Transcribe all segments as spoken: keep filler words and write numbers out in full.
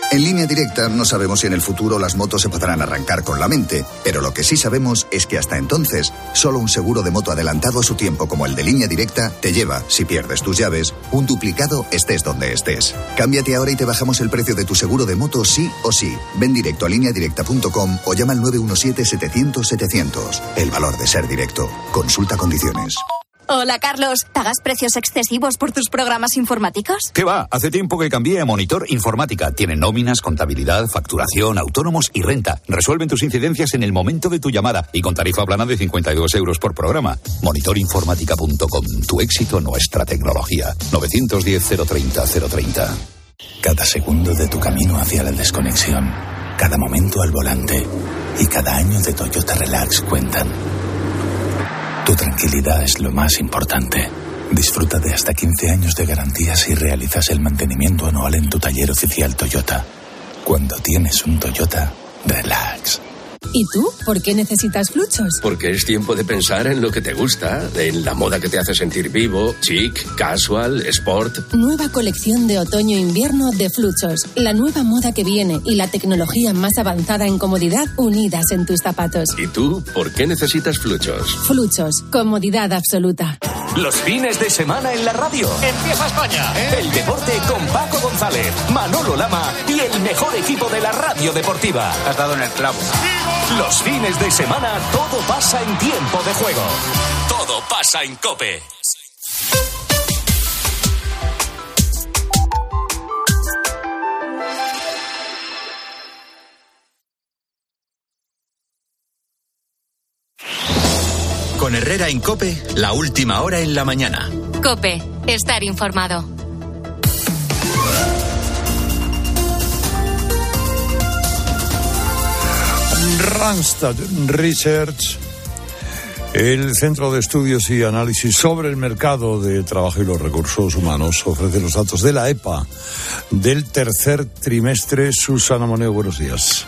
En Línea Directa no sabemos si en el futuro las motos se podrán arrancar con la mente, pero lo que sí sabemos es que hasta entonces, solo un seguro de moto adelantado a su tiempo como el de Línea Directa te lleva, si pierdes tus llaves, un duplicado estés donde estés. Cámbiate ahora y te bajamos el precio de tu seguro de moto sí o sí. Ven directo a línea directa punto com o llama al nueve uno siete, setecientos, setecientos. El valor de ser directo. Consulta condiciones. Hola, Carlos. ¿Pagas precios excesivos por tus programas informáticos? ¿Qué va? Hace tiempo que cambié a Monitor Informática. Tienen nóminas, contabilidad, facturación, autónomos y renta. Resuelven tus incidencias en el momento de tu llamada y con tarifa plana de cincuenta y dos euros por programa. monitor informática punto com. Tu éxito, nuestra tecnología. nueve uno cero, cero treinta, cero treinta. Cada segundo de tu camino hacia la desconexión, cada momento al volante y cada año de Toyota Relax cuentan. Tu tranquilidad es lo más importante. Disfruta de hasta quince años de garantía si realizas el mantenimiento anual en tu taller oficial Toyota. Cuando tienes un Toyota, relax. ¿Y tú? ¿Por qué necesitas Fluchos? Porque es tiempo de pensar en lo que te gusta, en la moda que te hace sentir vivo, chic, casual, sport. Nueva colección de otoño-invierno de Fluchos. La nueva moda que viene y la tecnología más avanzada en comodidad unidas en tus zapatos. ¿Y tú? ¿Por qué necesitas Fluchos? Fluchos. Comodidad absoluta. Los fines de semana en la radio. Empieza España. ¿eh? El deporte con Paco González, Manolo Lama y el mejor equipo de la radio deportiva. Has dado en el clavo. Los fines de semana todo pasa en tiempo de juego. Todo pasa en COPE. Con Herrera en COPE, la última hora en la mañana. COPE, estar informado. Randstad Research, el Centro de Estudios y Análisis sobre el Mercado de Trabajo y los Recursos Humanos, ofrece los datos de la E P A del tercer trimestre. Susana Moneo, buenos días.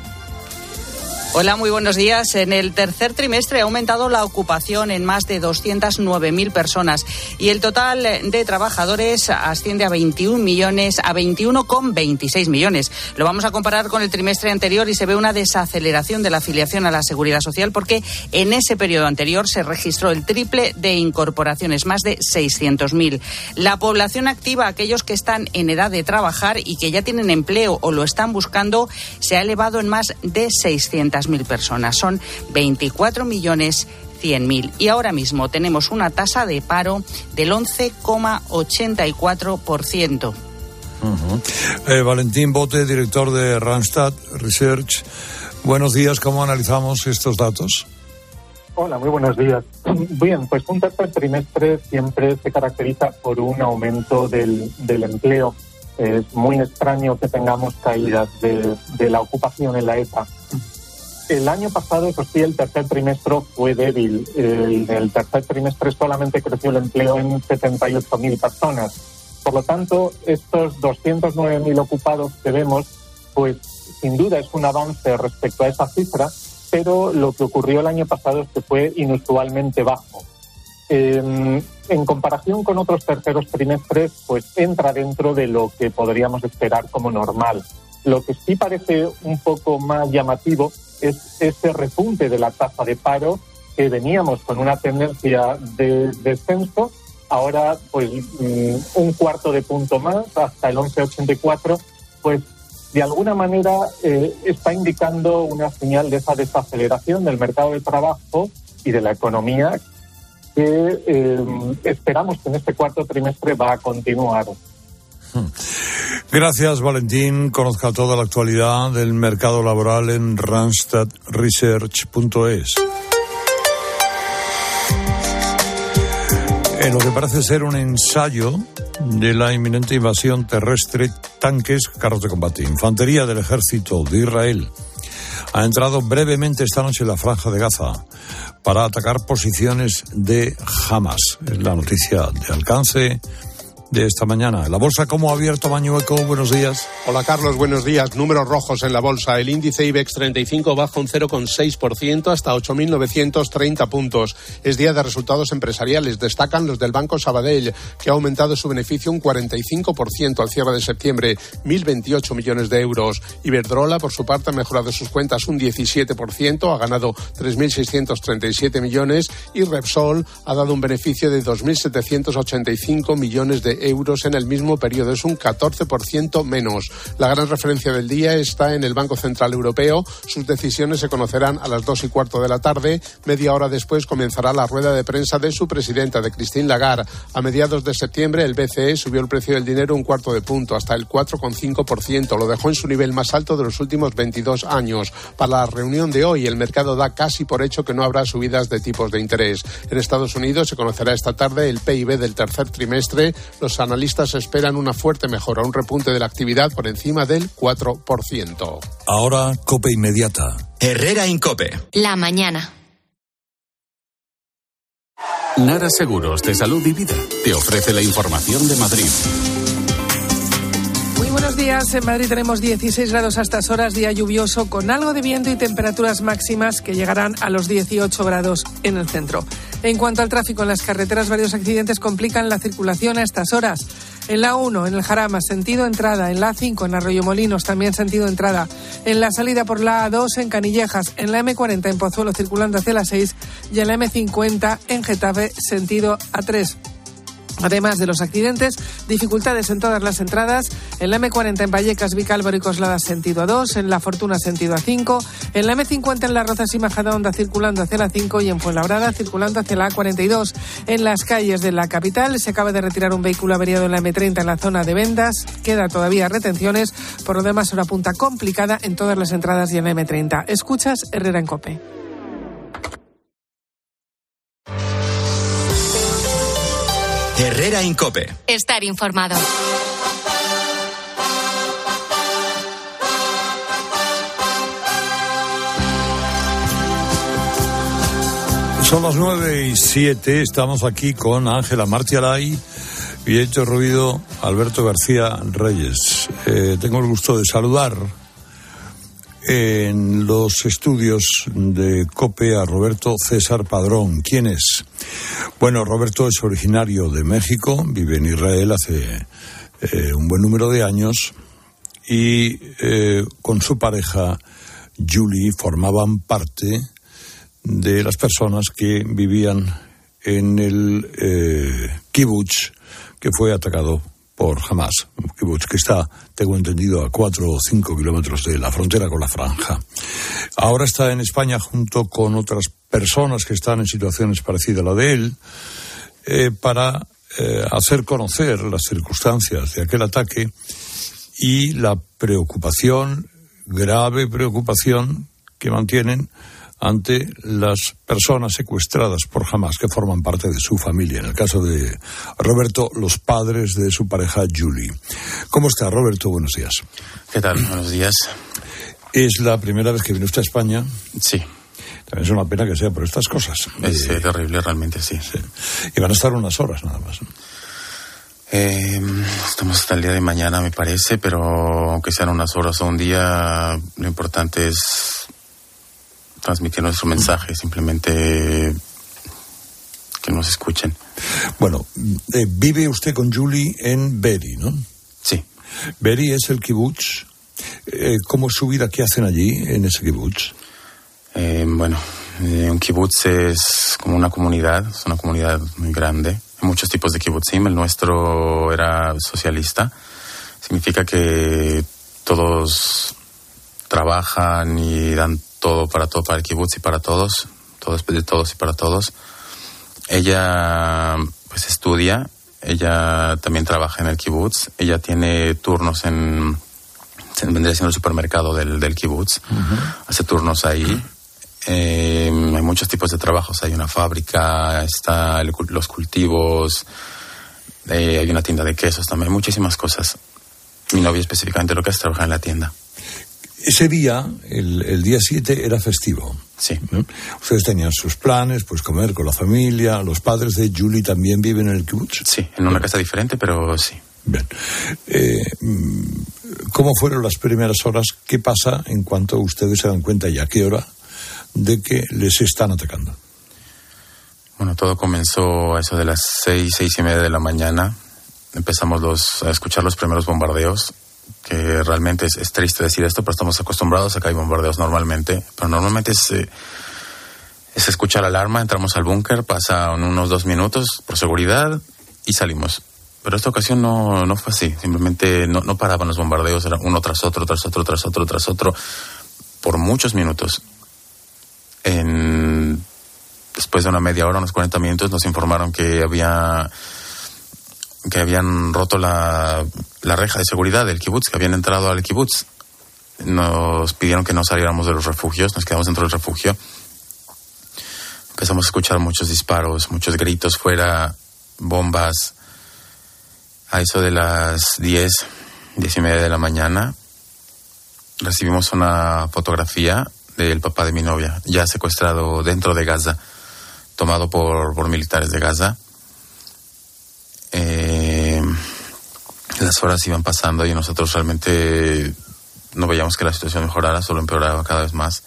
Hola, muy buenos días. En el tercer trimestre ha aumentado la ocupación en más de doscientas nueve mil personas y el total de trabajadores asciende a veintiún millones, a veintiuno coma veintiséis millones. Lo vamos a comparar con el trimestre anterior y se ve una desaceleración de la afiliación a la Seguridad Social porque en ese periodo anterior se registró el triple de incorporaciones, más de seiscientos mil. La población activa, aquellos que están en edad de trabajar y que ya tienen empleo o lo están buscando, se ha elevado en más de seiscientas mil personas. Son veinticuatro millones cien mil. Y ahora mismo tenemos una tasa de paro del once coma ochenta y cuatro por ciento. Uh-huh. Eh, Valentín Bote, director de Randstad Research. Buenos días, ¿cómo analizamos estos datos? Hola, muy buenos días. Bien, pues un tercer trimestre siempre se caracteriza por un aumento del, del empleo. Es muy extraño que tengamos caídas de, de la ocupación en la E P A. El año pasado, eso sí, el tercer trimestre fue débil. En el tercer trimestre solamente creció el empleo en setenta y ocho mil personas. Por lo tanto, estos doscientos nueve mil ocupados que vemos, pues sin duda es un avance respecto a esa cifra, pero lo que ocurrió el año pasado es que fue inusualmente bajo. Eh, en comparación con otros terceros trimestres, pues entra dentro de lo que podríamos esperar como normal. Lo que sí parece un poco más llamativo es ese repunte de la tasa de paro que veníamos con una tendencia de descenso, ahora pues un cuarto de punto más, hasta el once coma ochenta y cuatro, pues de alguna manera eh, está indicando una señal de esa desaceleración del mercado de trabajo y de la economía que eh, esperamos que en este cuarto trimestre va a continuar. Gracias, Valentín. Conozca toda la actualidad del mercado laboral en randstad research punto es. En lo que parece ser un ensayo de la inminente invasión terrestre, tanques, carros de combate, infantería del ejército de Israel ha entrado brevemente esta noche en la Franja de Gaza para atacar posiciones de Hamas. Es la noticia de alcance de esta mañana. La bolsa, ¿cómo ha abierto Mañueco? Buenos días. Hola Carlos, buenos días. Números rojos en la bolsa. El índice IBEX treinta y cinco baja un cero coma seis por ciento hasta ocho mil novecientos treinta puntos. Es día de resultados empresariales. Destacan los del Banco Sabadell, que ha aumentado su beneficio un cuarenta y cinco por ciento al cierre de septiembre, mil veintiocho millones de euros. Iberdrola, por su parte, ha mejorado sus cuentas un diecisiete por ciento, ha ganado tres mil seiscientos treinta y siete millones, y Repsol ha dado un beneficio de dos mil setecientos ochenta y cinco millones de euros en el mismo periodo. Es un catorce por ciento menos. La gran referencia del día está en el Banco Central Europeo. Sus decisiones se conocerán a las dos y cuarto de la tarde. Media hora después comenzará la rueda de prensa de su presidenta, de Christine Lagarde. A mediados de septiembre, el B C E subió el precio del dinero un cuarto de punto, hasta el cuatro coma cinco por ciento. Lo dejó en su nivel más alto de los últimos veintidós años. Para la reunión de hoy, el mercado da casi por hecho que no habrá subidas de tipos de interés. En Estados Unidos se conocerá esta tarde el P I B del tercer trimestre. Los analistas esperan una fuerte mejora, un repunte de la actividad por encima del cuatro por ciento. Ahora, COPE Inmediata. Herrera Incope. La mañana. Nara Seguros de Salud y Vida te ofrece la información de Madrid. Muy buenos días. En Madrid tenemos dieciséis grados a estas horas, día lluvioso con algo de viento y temperaturas máximas que llegarán a los dieciocho grados en el centro. En cuanto al tráfico en las carreteras, varios accidentes complican la circulación a estas horas. En la uno, en el Jarama, sentido entrada. En la A cinco, en Arroyomolinos, también sentido entrada. En la salida por la A dos, en Canillejas. En la eme cuarenta, en Pozuelo, circulando hacia la seis. Y en la eme cincuenta, en Getafe, sentido A tres. Además de los accidentes, dificultades en todas las entradas. En la eme cuarenta en Vallecas, Vicálvaro y Coslada, sentido A dos. En La Fortuna, sentido A cinco. En la eme cincuenta en Las Rozas y Majadahonda, circulando hacia la cinco. Y en Fuenlabrada, circulando hacia la A cuarenta y dos. En las calles de la capital se acaba de retirar un vehículo averiado en la eme treinta en la zona de Vendas. Queda todavía retenciones. Por lo demás, hora punta complicada en todas las entradas y en la eme treinta. Escuchas Herrera en COPE. Herrera Incope. Estar informado. Son las nueve y siete, estamos aquí con Ángela Martialay y hecho ruido Alberto García Reyes. Eh, tengo el gusto de saludar en los estudios de COPE a Roberto César Padrón. ¿Quién es? Bueno, Roberto es originario de México, vive en Israel hace eh, un buen número de años y eh, con su pareja Julie formaban parte de las personas que vivían en el eh, kibutz que fue atacado por Hamas, un kibutz que está, tengo entendido, a cuatro o cinco kilómetros de la frontera con la Franja. Ahora está en España junto con otras personas que están en situaciones parecidas a la de él, eh, para eh, hacer conocer las circunstancias de aquel ataque y la preocupación, grave preocupación, que mantienen ante las personas secuestradas por Hamas que forman parte de su familia. En el caso de Roberto, los padres de su pareja Julie. ¿Cómo está, Roberto? Buenos días. ¿Qué tal? Buenos días. ¿Es la primera vez que viene usted a España? Sí. También es una pena que sea por estas cosas. Es eh, terrible, realmente, sí. sí. Y van a estar unas horas nada más, ¿no? Eh, estamos hasta el día de mañana, me parece, pero aunque sean unas horas o un día, lo importante es transmitir nuestro mensaje, simplemente que nos escuchen. Bueno, eh, vive usted con Julie en Be'eri, ¿no? Sí. Be'eri es el kibutz. Eh, ¿Cómo es su vida? ¿Qué hacen allí, en ese kibutz? Eh, bueno, eh, un kibutz es como una comunidad, es una comunidad muy grande. Hay muchos tipos de kibutzim. El nuestro era socialista. Significa que todos trabajan y dan todo para todo, para el kibutz y para todos, todo es de todos y para todos. Ella pues estudia, ella también trabaja en el kibutz, ella tiene turnos en, vendría siendo el supermercado del, del kibutz, uh-huh. Hace turnos ahí. Eh, hay muchos tipos de trabajos, hay una fábrica, está el, los cultivos, eh, hay una tienda de quesos también, muchísimas cosas. Mi novia específicamente lo que hace es trabajar en la tienda. Ese día, el, el día siete, era festivo. Sí. ¿No? Ustedes tenían sus planes, pues comer con la familia. ¿Los padres de Julie también viven en el kibutz? Sí, en una casa diferente, pero sí. Bien. Eh, ¿Cómo fueron las primeras horas? ¿Qué pasa en cuanto ustedes se dan cuenta y a qué hora de que les están atacando? Bueno, todo comenzó a eso de las seis, seis y media de la mañana. Empezamos los, a escuchar los primeros bombardeos, que realmente es, es triste decir esto, pero estamos acostumbrados a que hay bombardeos normalmente. Pero normalmente es, eh, es escuchar la alarma, entramos al búnker, pasan unos dos minutos por seguridad y salimos. Pero esta ocasión no, no fue así, simplemente no, no paraban los bombardeos, era uno tras otro, tras otro, tras otro, tras otro, por muchos minutos. En, después de una media hora, unos cuarenta minutos, nos informaron que había que habían roto la, la reja de seguridad del kibutz, que habían entrado al kibutz. Nos pidieron que no saliéramos de los refugios, nos quedamos dentro del refugio. Empezamos a escuchar muchos disparos, muchos gritos fuera, bombas. A eso de las diez, diez y media de la mañana, recibimos una fotografía del papá de mi novia, ya secuestrado dentro de Gaza, tomado por, por militares de Gaza. Eh, las horas iban pasando y nosotros realmente no veíamos que la situación mejorara, solo empeoraba cada vez más.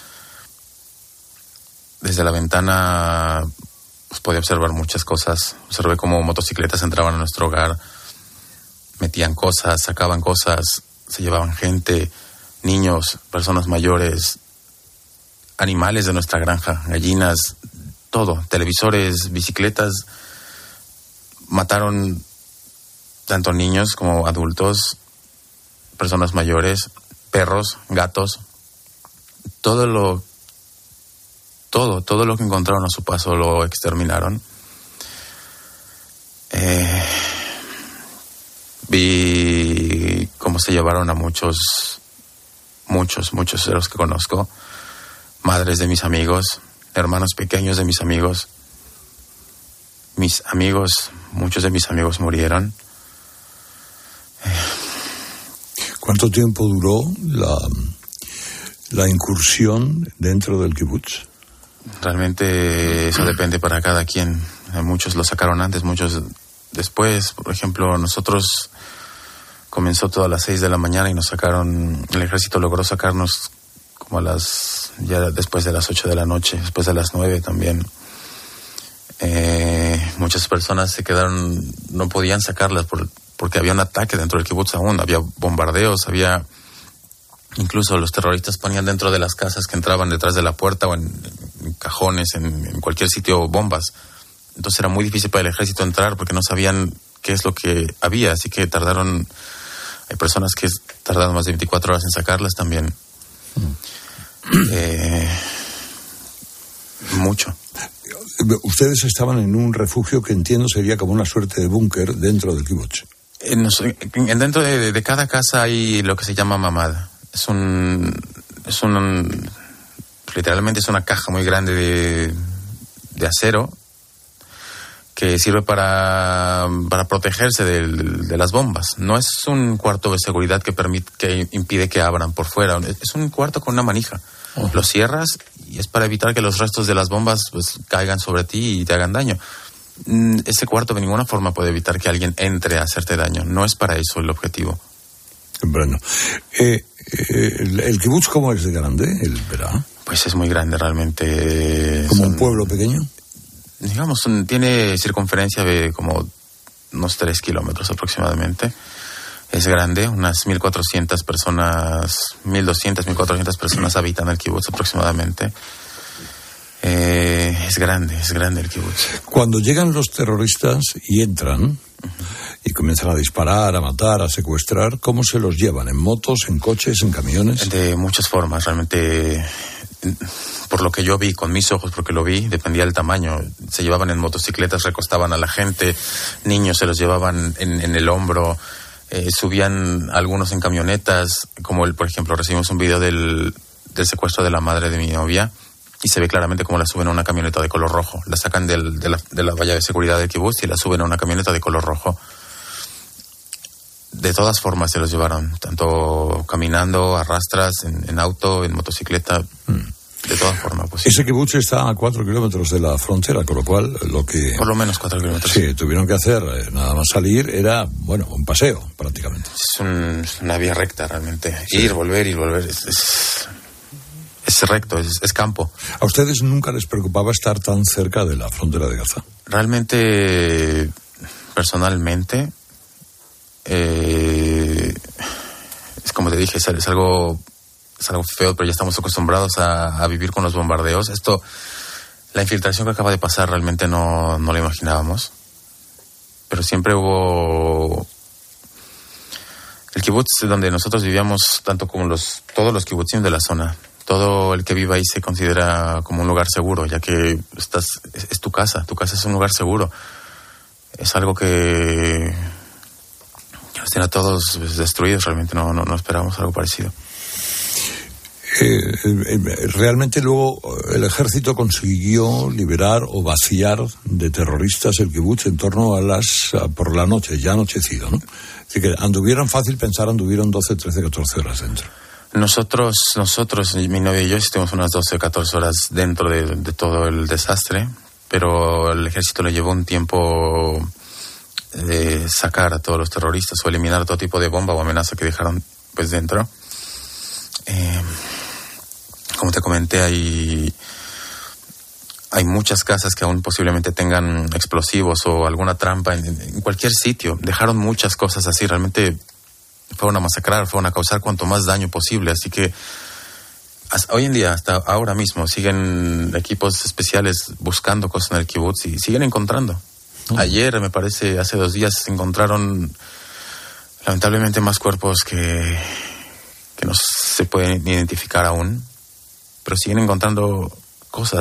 Desde la ventana pues, podía observar muchas cosas. Observé cómo motocicletas entraban a nuestro hogar, metían cosas, sacaban cosas, se llevaban gente, niños, personas mayores, animales de nuestra granja, gallinas, todo, televisores, bicicletas. Mataron tanto niños como adultos, personas mayores, perros, gatos, todo lo todo, todo lo que encontraron a su paso lo exterminaron. Eh, vi cómo se llevaron a muchos, muchos, muchos de los que conozco, madres de mis amigos, hermanos pequeños de mis amigos, mis amigos, muchos de mis amigos murieron. ¿Cuánto tiempo duró la, la incursión dentro del kibutz? Realmente eso depende para cada quien. Muchos lo sacaron antes, muchos después. Por ejemplo, nosotros comenzó todo a las seis de la mañana y nos sacaron, el ejército logró sacarnos como a las, ya después de las ocho de la noche, después de las nueve también. Eh, muchas personas se quedaron, no podían sacarlas por, porque había un ataque dentro del kibutz aún, había bombardeos, había, incluso los terroristas ponían dentro de las casas que entraban detrás de la puerta o en, en cajones, en, en cualquier sitio, bombas. Entonces era muy difícil para el ejército entrar porque no sabían qué es lo que había, así que tardaron, hay personas que tardaron más de veinticuatro horas en sacarlas también. Mm. Eh, mucho. Ustedes estaban en un refugio que entiendo sería como una suerte de búnker dentro del kibutz. En, en, dentro de, de cada casa hay lo que se llama mamad. Es un, es un, literalmente es una caja muy grande de, de acero que sirve para, para protegerse de, de las bombas. No es un cuarto de seguridad que permite, que impide que abran por fuera. Es un cuarto con una manija. Uh-huh. Lo cierras y es para evitar que los restos de las bombas pues caigan sobre ti y te hagan daño. Ese cuarto de ninguna forma puede evitar que alguien entre a hacerte daño. No es para eso el objetivo. Bueno, eh, eh, el, el kibutz, ¿cómo es de grande? El Verá. Pues es muy grande realmente. ¿Como Son, un pueblo pequeño? Digamos, son, tiene circunferencia de como unos tres kilómetros aproximadamente. Es grande, unas mil cuatrocientas personas, mil doscientas, mil cuatrocientas personas habitan el kibutz aproximadamente. Eh, es grande, es grande el kibutz. Cuando llegan los terroristas y entran uh-huh. y comienzan a disparar, a matar, a secuestrar, ¿cómo se los llevan? ¿En motos, en coches, en camiones? De muchas formas, realmente. Por lo que yo vi con mis ojos, porque lo vi, dependía del tamaño. Se llevaban en motocicletas, recostaban a la gente, niños se los llevaban en, en el hombro. Eh, subían algunos en camionetas, como el, por ejemplo, recibimos un video del, del secuestro de la madre de mi novia y se ve claramente cómo la suben a una camioneta de color rojo. La sacan del, de, la, de la valla de seguridad del kibutz y la suben a una camioneta de color rojo. de todas formas se los llevaron, tanto caminando, a rastras, en, en auto, en motocicleta, mm. de todas formas posibles. Ese kibutz está a cuatro kilómetros de la frontera, con lo cual lo que... Por lo menos cuatro kilómetros. Sí, tuvieron que hacer, eh, nada más salir, era, bueno, un paseo, prácticamente. Es, un, es una vía recta, realmente. Sí. Ir, volver, ir, volver, es... es... Es recto, es, es campo. ¿A ustedes nunca les preocupaba estar tan cerca de la frontera de Gaza? Realmente, personalmente, eh, es como te dije, es, es algo es algo feo, pero ya estamos acostumbrados a, a vivir con los bombardeos. Esto, la infiltración que acaba de pasar, realmente no, no la imaginábamos. Pero siempre hubo... El kibutz donde nosotros vivíamos, tanto como los todos los kibutzim de la zona, todo el que vive ahí se considera como un lugar seguro, ya que estás es, es tu casa, tu casa es un lugar seguro. Es algo que, que nos tiene a todos destruidos, realmente no, no, no esperábamos algo parecido. Eh, eh, realmente luego el ejército consiguió liberar o vaciar de terroristas el kibutz en torno a las a, por la noche, ya anochecido, ¿no? Así que anduvieron, fácil pensar, anduvieron doce, trece, catorce horas dentro. Nosotros, nosotros, mi novia y yo, estuvimos unas doce o catorce horas dentro de, de todo el desastre, pero el ejército le llevó un tiempo de sacar a todos los terroristas o eliminar todo tipo de bomba o amenaza que dejaron pues dentro. Eh, como te comenté, hay, hay muchas casas que aún posiblemente tengan explosivos o alguna trampa en, en cualquier sitio. Dejaron muchas cosas así, realmente... Fueron a masacrar, fueron a causar cuanto más daño posible. Así que hasta hoy en día, hasta ahora mismo, siguen equipos especiales buscando cosas en el kibutz y siguen encontrando. Mm. Ayer, me parece, hace dos días, se encontraron lamentablemente más cuerpos que, que no se pueden identificar aún, pero siguen encontrando cosas.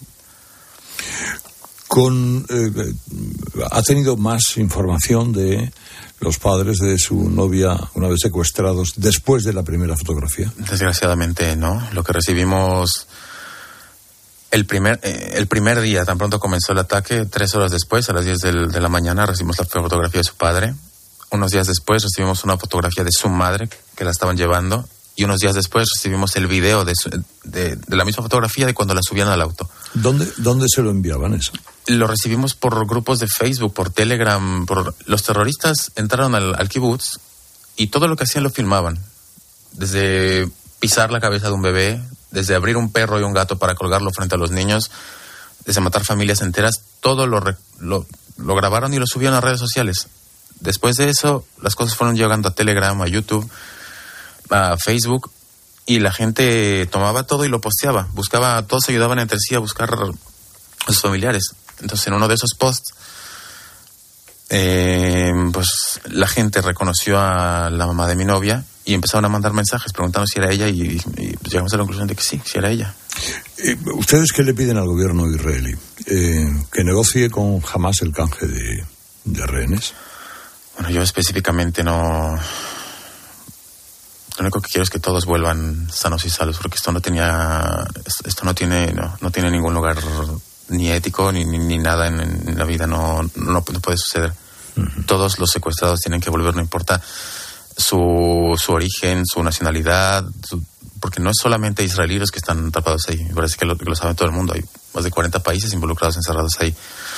Con, eh, ¿ha tenido más información de los padres de su novia una vez secuestrados después de la primera fotografía? Desgraciadamente no. Lo que recibimos el primer eh, el primer día, tan pronto comenzó el ataque, tres horas después, a las diez del, de la mañana, recibimos la fotografía de su padre. Unos días después recibimos una fotografía de su madre, que la estaban llevando. Y unos días después recibimos el video de, su, de, de la misma fotografía de cuando la subían al auto. ¿Dónde, dónde se lo enviaban eso? Lo recibimos por grupos de Facebook, por Telegram. Por... Los terroristas entraron al, al kibutz y todo lo que hacían lo filmaban. Desde pisar la cabeza de un bebé, desde abrir un perro y un gato para colgarlo frente a los niños, desde matar familias enteras, todo lo, lo, lo grabaron y lo subieron a redes sociales. Después de eso, las cosas fueron llegando a Telegram, a YouTube, a Facebook, y la gente tomaba todo y lo posteaba, buscaba, todos se ayudaban entre sí a buscar a sus familiares. Entonces, en uno de esos posts, eh, pues la gente reconoció a la mamá de mi novia y empezaron a mandar mensajes preguntando si era ella y, y, y pues llegamos a la conclusión de que sí, sí era ella. Eh, ¿Ustedes qué le piden al gobierno israelí? Eh, ¿Que negocie con Hamás el canje de, de rehenes? Bueno, yo específicamente no... Lo único que quiero es que todos vuelvan sanos y salvos, porque esto no tenía, esto no tiene, no, no tiene ningún lugar ni ético ni, ni, ni nada en, en la vida, no, no, no puede suceder. Uh-huh. Todos los secuestrados tienen que volver, no importa su, su origen, su nacionalidad, su, porque no es solamente israelíes los que están atrapados ahí, me parece que lo, que lo sabe todo el mundo, hay más de cuarenta países involucrados, encerrados ahí.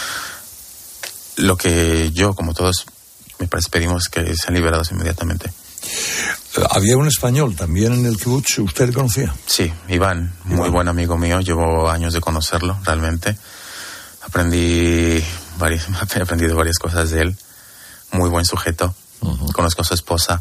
Lo que yo, como todos, me parece pedimos que sean liberados inmediatamente. Había un español también en el kibutz, ¿usted le conocía? Sí, Iván, muy Iván. Buen amigo mío, llevo años de conocerlo, realmente. Aprendí varias, he aprendido varias cosas de él, muy buen sujeto, uh-huh. Conozco a su esposa.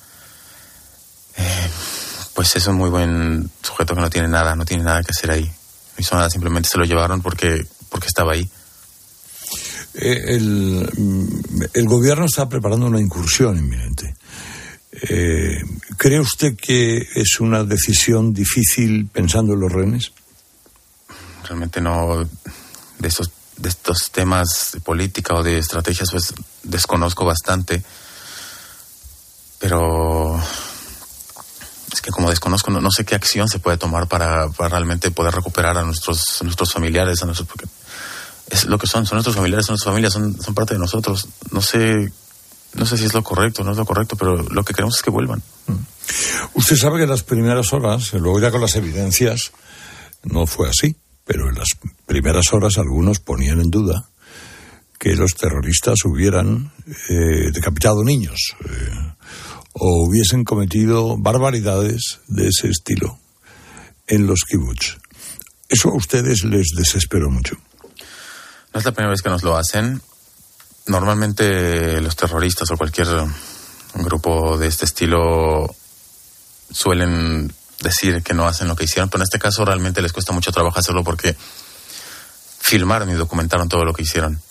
Eh, pues es un muy buen sujeto que no tiene nada, no tiene nada que hacer ahí. No hizo nada, simplemente se lo llevaron porque, porque estaba ahí. Eh, el, el gobierno está preparando una incursión inminente. Eh, ¿Cree usted que es una decisión difícil pensando en los rehenes? Realmente no. De estos, de estos temas de política o de estrategias, pues desconozco bastante. Pero es que como desconozco, no, no sé qué acción se puede tomar para, para realmente poder recuperar a nuestros, a nuestros familiares, a nuestros, porque es lo que son, son nuestros familiares, son nuestras familias, son, son parte de nosotros. No sé No sé si es lo correcto o no es lo correcto, pero lo que queremos es que vuelvan. Usted sabe que en las primeras horas, luego ya con las evidencias, no fue así, pero en las primeras horas algunos ponían en duda que los terroristas hubieran eh, decapitado niños eh, o hubiesen cometido barbaridades de ese estilo en los kibutz. Eso a ustedes les desesperó mucho. No es la primera vez que nos lo hacen. Normalmente los terroristas o cualquier grupo de este estilo suelen decir que no hacen lo que hicieron, pero en este caso realmente les cuesta mucho trabajo hacerlo porque filmaron y documentaron todo lo que hicieron.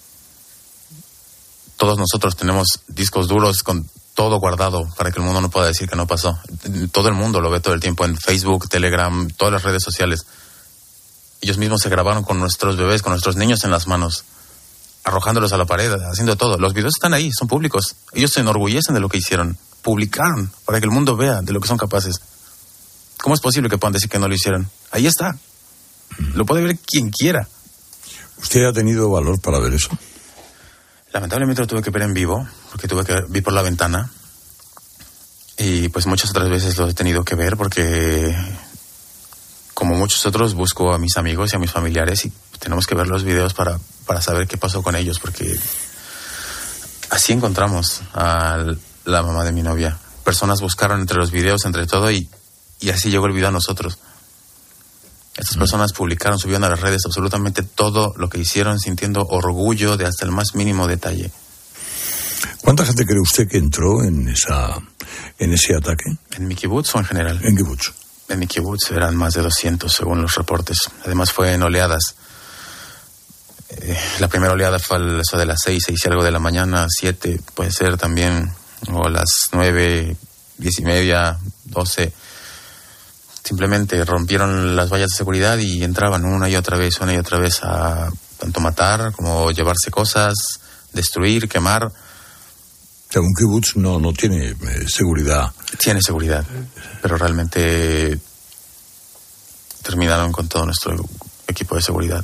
Todos nosotros tenemos discos duros con todo guardado para que el mundo no pueda decir que no pasó. Todo el mundo lo ve todo el tiempo en Facebook, Telegram, todas las redes sociales. Ellos mismos se grabaron con nuestros bebés, con nuestros niños en las manos, arrojándolos a la pared, haciendo todo. Los videos están ahí, son públicos. Ellos se enorgullecen de lo que hicieron. Publicaron para que el mundo vea de lo que son capaces. ¿Cómo es posible que puedan decir que no lo hicieron? Ahí está. Lo puede ver quien quiera. ¿Usted ha tenido valor para ver eso? Lamentablemente lo tuve que ver en vivo, porque tuve que vi por la ventana. Y pues muchas otras veces lo he tenido que ver porque, como muchos otros, busco a mis amigos y a mis familiares y tenemos que ver los videos para, para saber qué pasó con ellos, porque así encontramos a la mamá de mi novia. Personas buscaron entre los videos, entre todo, y, y así llegó el video a nosotros. Estas personas publicaron, subieron a las redes absolutamente todo lo que hicieron, sintiendo orgullo de hasta el más mínimo detalle. ¿Cuánta gente cree usted que entró en esa en ese ataque? ¿En mi kibutz o en general? En kibutz. En mi kibutz eran más de doscientos, según los reportes. Además fue en oleadas. Eh, la primera oleada fue a eso de las seis, seis y algo de la mañana, siete, puede ser también, o a las nueve, diez y media, doce. Simplemente rompieron las vallas de seguridad y entraban una y otra vez, una y otra vez a tanto matar como llevarse cosas, destruir, quemar. O sea, un kibutz no, no tiene eh, seguridad. Tiene seguridad, pero realmente terminaron con todo nuestro equipo de seguridad.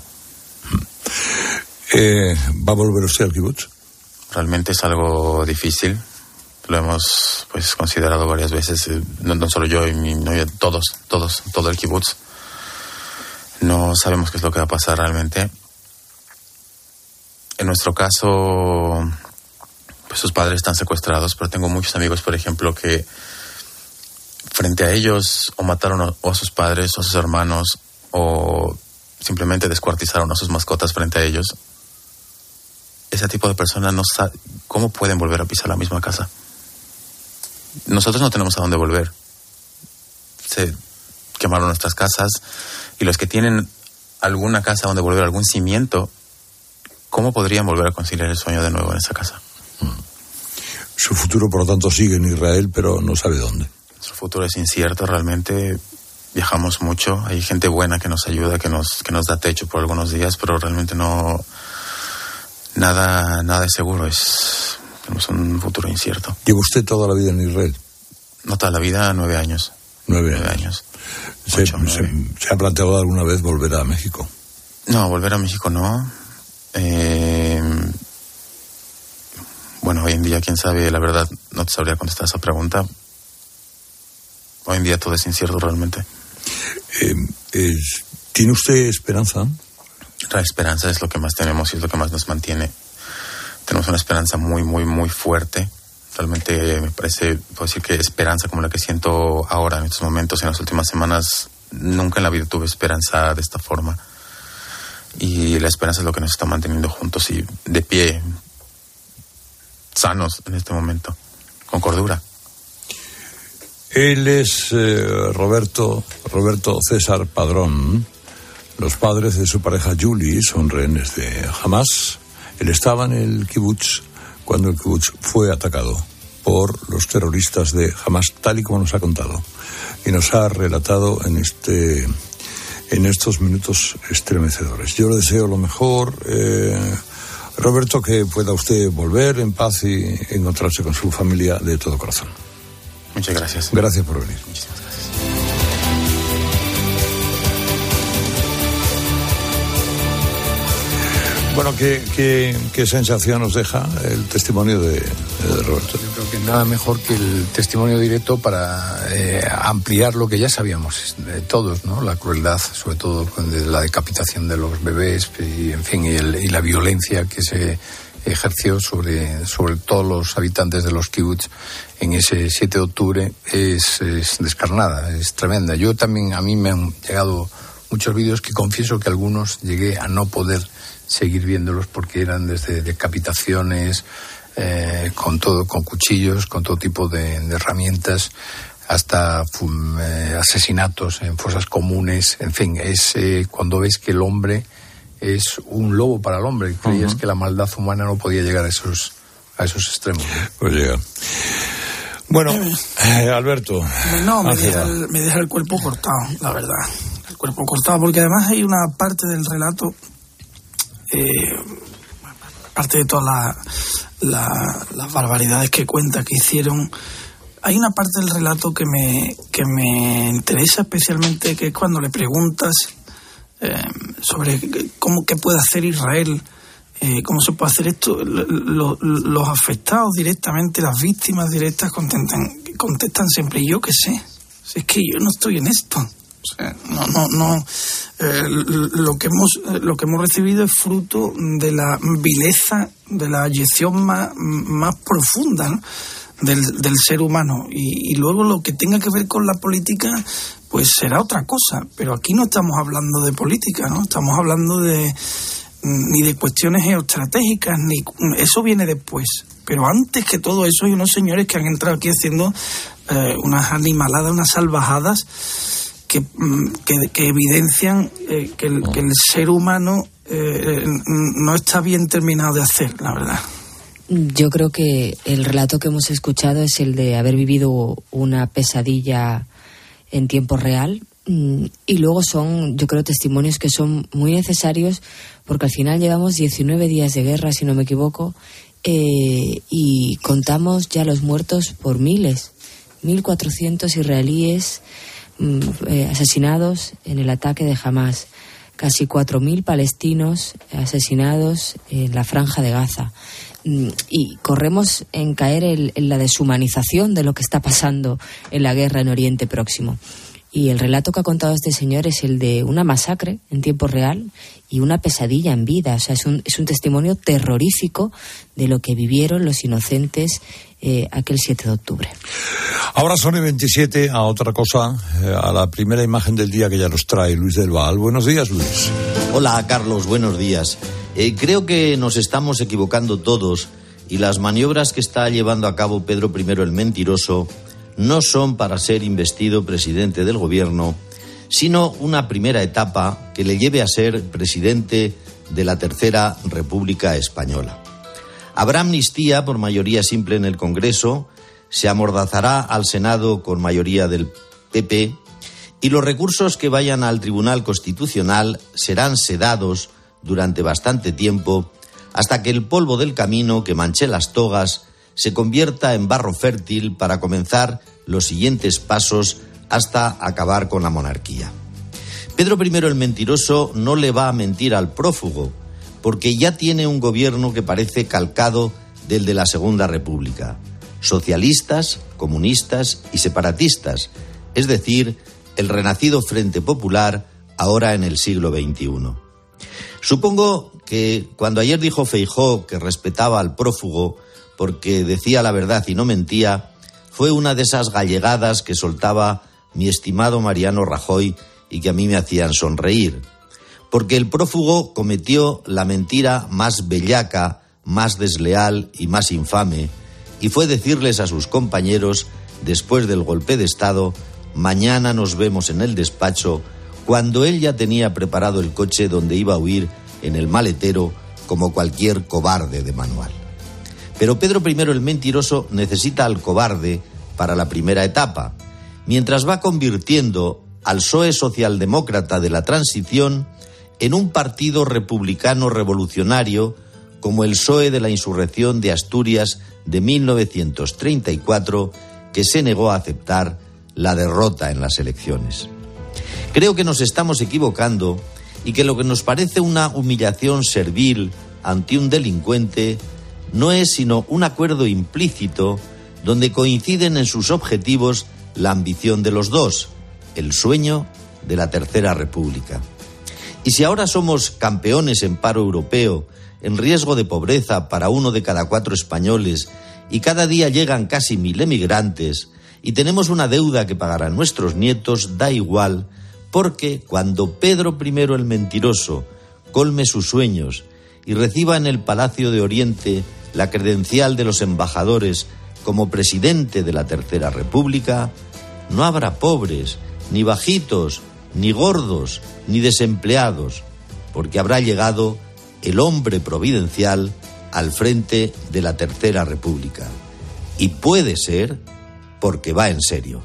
Eh, ¿Va a volver usted al kibutz? Realmente es algo difícil. Lo hemos pues considerado varias veces, no, no solo yo y mi novia, todos, todos, todo el kibutz. No sabemos qué es lo que va a pasar realmente. En nuestro caso, pues sus padres están secuestrados, pero tengo muchos amigos, por ejemplo, que frente a ellos o mataron a, o a sus padres o a sus hermanos o simplemente descuartizaron a sus mascotas frente a ellos. Ese tipo de personas no sabe cómo pueden volver a pisar la misma casa. Nosotros no tenemos a dónde volver. Se quemaron nuestras casas y los que tienen alguna casa donde volver, algún cimiento, ¿cómo podrían volver a conciliar el sueño de nuevo en esa casa? Su futuro, por lo tanto, sigue en Israel, pero no sabe dónde. Su futuro es incierto, realmente. Viajamos mucho, hay gente buena que nos ayuda, que nos, que nos da techo por algunos días, pero realmente no... Nada, nada es seguro, es... Tenemos un futuro incierto. ¿Lleva usted toda la vida en Israel? No toda la vida, nueve años. Nueve, nueve años. años. ¿Se, Ocho, se, ¿Se ha planteado alguna vez volver a México? No, volver a México no. Eh, bueno, hoy en día, quién sabe, la verdad, no te sabría contestar esa pregunta. Hoy en día todo es incierto realmente. Eh, es, ¿Tiene usted esperanza? La esperanza es lo que más tenemos y es lo que más nos mantiene. Tenemos una esperanza muy, muy, muy fuerte. Realmente me parece, puedo decir que esperanza como la que siento ahora, en estos momentos, en las últimas semanas. Nunca en la vida tuve esperanza de esta forma. Y la esperanza es lo que nos está manteniendo juntos y de pie, sanos en este momento, con cordura. Él es eh, Roberto, Roberto César Padrón. Los padres de su pareja Julie son rehenes de Hamas. Él estaba en el kibutz cuando el kibutz fue atacado por los terroristas de Hamas, tal y como nos ha contado. Y nos ha relatado en este en estos minutos estremecedores. Yo le deseo lo mejor, eh, Roberto, que pueda usted volver en paz y encontrarse con su familia de todo corazón. Muchas gracias. Gracias por venir. Muchísimas gracias. Bueno, ¿qué, qué, qué sensación nos deja el testimonio de eh, Roberto. Yo creo que nada mejor que el testimonio directo para eh, ampliar lo que ya sabíamos eh, todos, ¿no? La crueldad, sobre todo de la decapitación de los bebés y, en fin, y, el, y la violencia que se ejerció sobre, sobre todos los habitantes de los kibbutz en ese siete de octubre es, es descarnada, es tremenda. Yo también, a mí me han llegado muchos vídeos que confieso que algunos llegué a no poder seguir viéndolos porque eran desde decapitaciones, eh, con todo, con cuchillos, con todo tipo de, de herramientas, hasta um, eh, asesinatos en fosas comunes. En fin, es eh, cuando ves que el hombre es un lobo para el hombre. Creías uh-huh. que la maldad humana no podía llegar a esos a esos extremos. Pues llega. Bueno, eh, Alberto. No, me deja, el, me deja el cuerpo cortado, la verdad. El cuerpo cortado, porque además hay una parte del relato, eh, aparte de todas la, la, las barbaridades que cuenta que hicieron, hay una parte del relato que me, que me interesa especialmente, que es cuando le preguntas Eh, sobre cómo qué puede hacer Israel, eh, cómo se puede hacer esto. Lo, lo, los afectados directamente, las víctimas directas contestan, contestan siempre, yo qué sé, es que yo no estoy en esto. O sea, no, no, no. Eh, lo que hemos, lo que hemos recibido es fruto de la vileza, de la eyección más, más profunda, ¿no? del, del ser humano. Y, y luego lo que tenga que ver con la política, pues será otra cosa. Pero aquí no estamos hablando de política, ¿no? Estamos hablando de ni de cuestiones geoestratégicas, ni eso viene después. Pero antes que todo eso hay unos señores que han entrado aquí haciendo eh, unas animaladas, unas salvajadas que, que, que evidencian eh, que, el, que el ser humano eh, no está bien terminado de hacer, la verdad. Yo creo que el relato que hemos escuchado es el de haber vivido una pesadilla en tiempo real, y luego son, yo creo, testimonios que son muy necesarios porque al final llevamos diecinueve días de guerra, si no me equivoco, eh, y contamos ya los muertos por miles, mil cuatrocientos israelíes eh, asesinados en el ataque de Hamás, casi cuatro mil palestinos asesinados en la franja de Gaza. Y corremos en caer en, en la deshumanización de lo que está pasando en la guerra en Oriente Próximo. Y el relato que ha contado este señor es el de una masacre en tiempo real y una pesadilla en vida. O sea, es un, es un testimonio terrorífico de lo que vivieron los inocentes eh, aquel siete de octubre. Ahora son el veintisiete, a otra cosa, eh, a la primera imagen del día que ya nos trae Luis del Val. Buenos días, Luis. Hola, Carlos, buenos días. Eh, creo que nos estamos equivocando todos y las maniobras que está llevando a cabo Pedro primero el Mentiroso no son para ser investido presidente del gobierno, sino una primera etapa que le lleve a ser presidente de la Tercera República Española. Habrá amnistía por mayoría simple en el Congreso, se amordazará al Senado con mayoría del P P y los recursos que vayan al Tribunal Constitucional serán sedados durante bastante tiempo, hasta que el polvo del camino que manche las togas se convierta en barro fértil para comenzar los siguientes pasos hasta acabar con la monarquía. Pedro primero el Mentiroso no le va a mentir al prófugo, porque ya tiene un gobierno que parece calcado del de la Segunda República. Socialistas, comunistas y separatistas, es decir, el renacido Frente Popular ahora en el siglo veintiuno. Supongo que cuando ayer dijo Feijóo que respetaba al prófugo porque decía la verdad y no mentía, fue una de esas gallegadas que soltaba mi estimado Mariano Rajoy y que a mí me hacían sonreír. Porque el prófugo cometió la mentira más bellaca, más desleal y más infame, y fue decirles a sus compañeros, después del golpe de Estado, mañana nos vemos en el despacho, cuando él ya tenía preparado el coche donde iba a huir en el maletero como cualquier cobarde de manual. Pero Pedro primero el Mentiroso necesita al cobarde para la primera etapa, mientras va convirtiendo al P S O E socialdemócrata de la transición en un partido republicano revolucionario como el P S O E de la insurrección de Asturias de mil novecientos treinta y cuatro, que se negó a aceptar la derrota en las elecciones. Creo que nos estamos equivocando y que lo que nos parece una humillación servil ante un delincuente no es sino un acuerdo implícito donde coinciden en sus objetivos la ambición de los dos, el sueño de la Tercera República. Y si ahora somos campeones en paro europeo, en riesgo de pobreza para uno de cada cuatro españoles, y cada día llegan casi mil emigrantes, y tenemos una deuda que pagarán nuestros nietos, da igual, porque cuando Pedro primero el Mentiroso colme sus sueños y reciba en el Palacio de Oriente la credencial de los embajadores como presidente de la Tercera República, no habrá pobres, ni bajitos, ni gordos, ni desempleados, porque habrá llegado el hombre providencial al frente de la Tercera República. Y puede ser porque va en serio.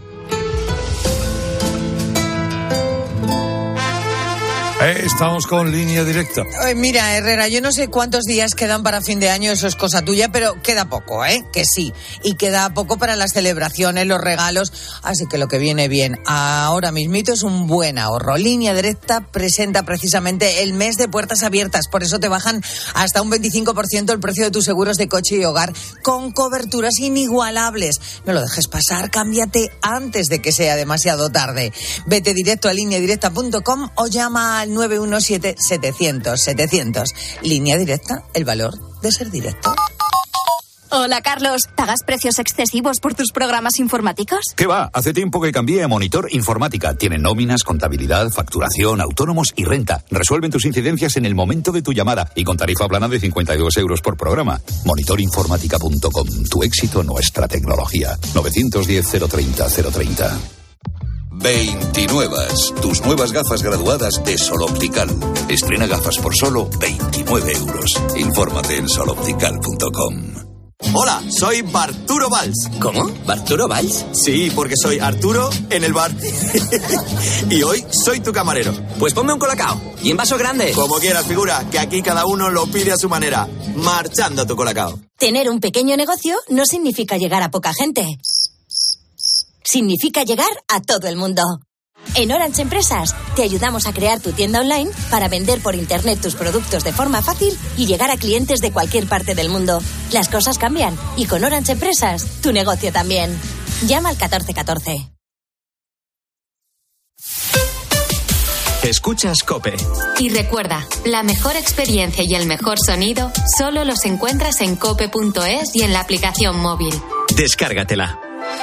Eh, estamos con Línea Directa. Ay, mira, Herrera, yo no sé cuántos días quedan para fin de año, eso es cosa tuya, pero queda poco, ¿eh? Que sí. Y queda poco para las celebraciones, los regalos, así que lo que viene bien ahora mismito es un buen ahorro. Línea Directa presenta precisamente el mes de puertas abiertas, por eso te bajan hasta un veinticinco por ciento el precio de tus seguros de coche y hogar con coberturas inigualables. No lo dejes pasar, cámbiate antes de que sea demasiado tarde. Vete directo a línea directa punto com o llama al nueve uno siete setecientos setecientos. Línea Directa, el valor de ser directo. Hola, Carlos. ¿Pagas precios excesivos por tus programas informáticos? ¿Qué va? Hace tiempo que cambié a Monitor Informática. Tienen nóminas, contabilidad, facturación, autónomos y renta. Resuelven tus incidencias en el momento de tu llamada y con tarifa plana de cincuenta y dos euros por programa. monitor informática punto com. Tu éxito, nuestra tecnología. nueve uno cero, cero treinta, cero treinta. veintinuevas, tus nuevas gafas graduadas de Sol Optical. Estrena gafas por solo veintinueve euros. Infórmate en sol optical punto com. Hola, soy Barturo Valls. ¿Cómo? ¿Barturo Valls? Sí, porque soy Arturo en el bar. Y hoy soy tu camarero. Pues ponme un colacao. Y en vaso grande. Como quieras, figura, que aquí cada uno lo pide a su manera. Marchando tu colacao. Tener un pequeño negocio no significa llegar a poca gente. Significa llegar a todo el mundo. En Orange Empresas te ayudamos a crear tu tienda online para vender por internet tus productos de forma fácil y llegar a clientes de cualquier parte del mundo. Las cosas cambian y con Orange Empresas tu negocio también. Llama al catorce catorce. Escuchas COPE. Y recuerda, la mejor experiencia y el mejor sonido solo los encuentras en cope punto es y en la aplicación móvil. Descárgatela.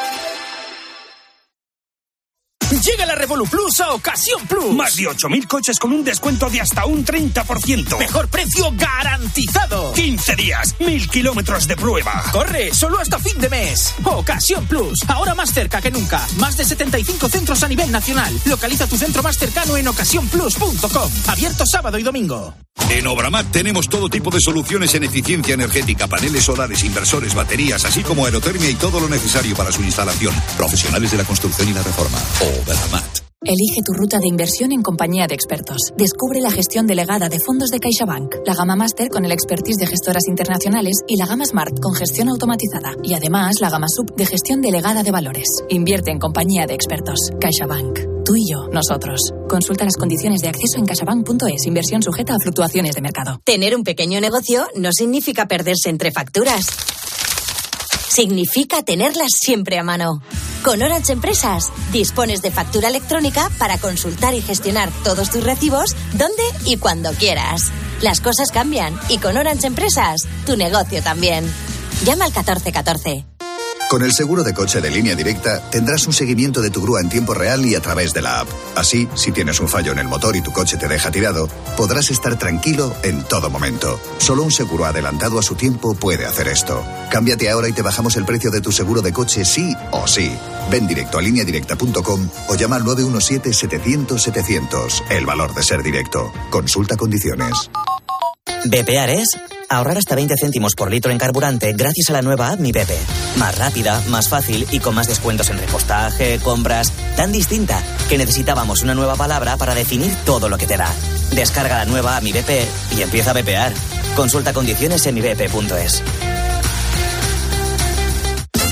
Llega la Revolut Plus a Ocasión Plus. Más de ocho mil coches con un descuento de hasta un treinta por ciento. Mejor precio garantizado. quince días, mil kilómetros de prueba. Corre, solo hasta fin de mes. Ocasión Plus, ahora más cerca que nunca. Más de setenta y cinco centros a nivel nacional. Localiza tu centro más cercano en ocasión plus punto com. Abierto sábado y domingo. En Obramat tenemos todo tipo de soluciones en eficiencia energética, paneles solares, inversores, baterías, así como aerotermia y todo lo necesario para su instalación. Profesionales de la construcción y la reforma. Obramat. Elige tu ruta de inversión en compañía de expertos. Descubre la gestión delegada de fondos de CaixaBank, la gama Master con el expertise de gestoras internacionales y la gama Smart con gestión automatizada. Y además la gama Sub de gestión delegada de valores. Invierte en compañía de expertos. CaixaBank. Tú y yo, nosotros. Consulta las condiciones de acceso en caixabank punto es. Inversión sujeta a fluctuaciones de mercado. Tener un pequeño negocio no significa perderse entre facturas. Significa tenerlas siempre a mano. Con Orange Empresas dispones de factura electrónica para consultar y gestionar todos tus recibos donde y cuando quieras. Las cosas cambian y con Orange Empresas tu negocio también. Llama al catorce catorce. Con el seguro de coche de Línea Directa tendrás un seguimiento de tu grúa en tiempo real y a través de la app. Así, si tienes un fallo en el motor y tu coche te deja tirado, podrás estar tranquilo en todo momento. Solo un seguro adelantado a su tiempo puede hacer esto. Cámbiate ahora y te bajamos el precio de tu seguro de coche sí o sí. Ven directo a línea directa punto com o llama al nueve uno siete setecientos setecientos. El valor de ser directo. Consulta condiciones. Bepear es ahorrar hasta veinte céntimos por litro en carburante gracias a la nueva app Mi Bepe. Más rápida, más fácil y con más descuentos en repostaje, compras, tan distinta que necesitábamos una nueva palabra para definir todo lo que te da. Descarga la nueva app Mi Bepe y empieza a bepear. Consulta condiciones en mi bepe punto es.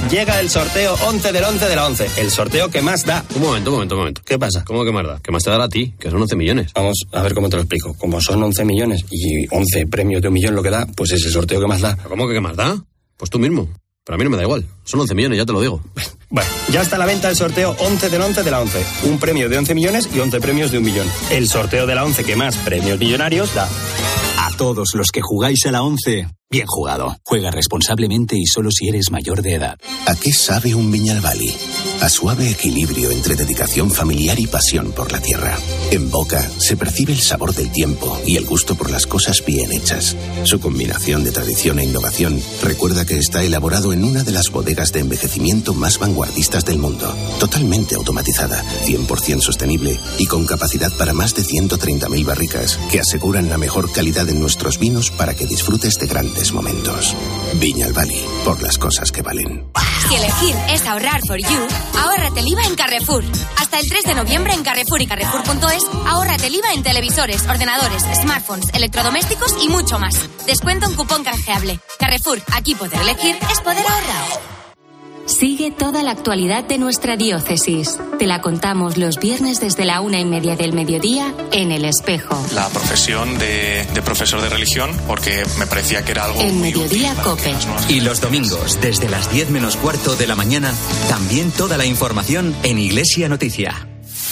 llega el sorteo once del once de la once, el sorteo que más da. Un momento, un momento, un momento. ¿Qué pasa? ¿Cómo que más da? ¿Qué más te dará a ti? Que son once millones. Vamos a ver cómo te lo explico. Como son once millones y once premios de un millón lo que da, pues es el sorteo que más da. ¿Cómo que qué más da? Pues tú mismo. Pero a mí no me da igual. Son once millones, ya te lo digo. Bueno, ya está a la venta el sorteo once del once de la once. Un premio de once millones y once premios de un millón. El sorteo de la once que más premios millonarios da. A todos los que jugáis a la once, bien jugado. Juega responsablemente y solo si eres mayor de edad. ¿A qué sabe un Viñalbali? A suave equilibrio entre dedicación familiar y pasión por la tierra. En boca se percibe el sabor del tiempo y el gusto por las cosas bien hechas. Su combinación de tradición e innovación recuerda que está elaborado en una de las bodegas de envejecimiento más vanguardistas del mundo. Totalmente automatizada, cien por ciento sostenible y con capacidad para más de ciento treinta mil barricas que aseguran la mejor calidad en nuestros vinos para que disfrutes de grandes momentos. Viñalbali, por las cosas que valen. Si elegir es ahorrar for you, ahórrate el I V A en Carrefour. Hasta el tres de noviembre en Carrefour y Carrefour punto es, ahórrate el I V A en televisores, ordenadores, smartphones, electrodomésticos y mucho más. Descuento en cupón canjeable. Carrefour, aquí poder elegir es poder ahorrar. Sigue toda la actualidad de nuestra diócesis. Te la contamos los viernes desde la una y media del mediodía en El Espejo. La profesión de, de profesor de religión, porque me parecía que era algo En muy Mediodía útil para Cope. que las nuevas Y los domingos, desde las diez menos cuarto de la mañana, también toda la información en Iglesia Noticia.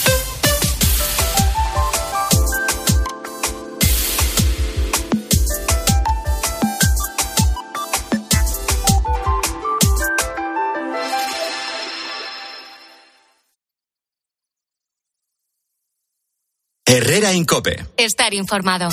Herrera Incope. Estar informado.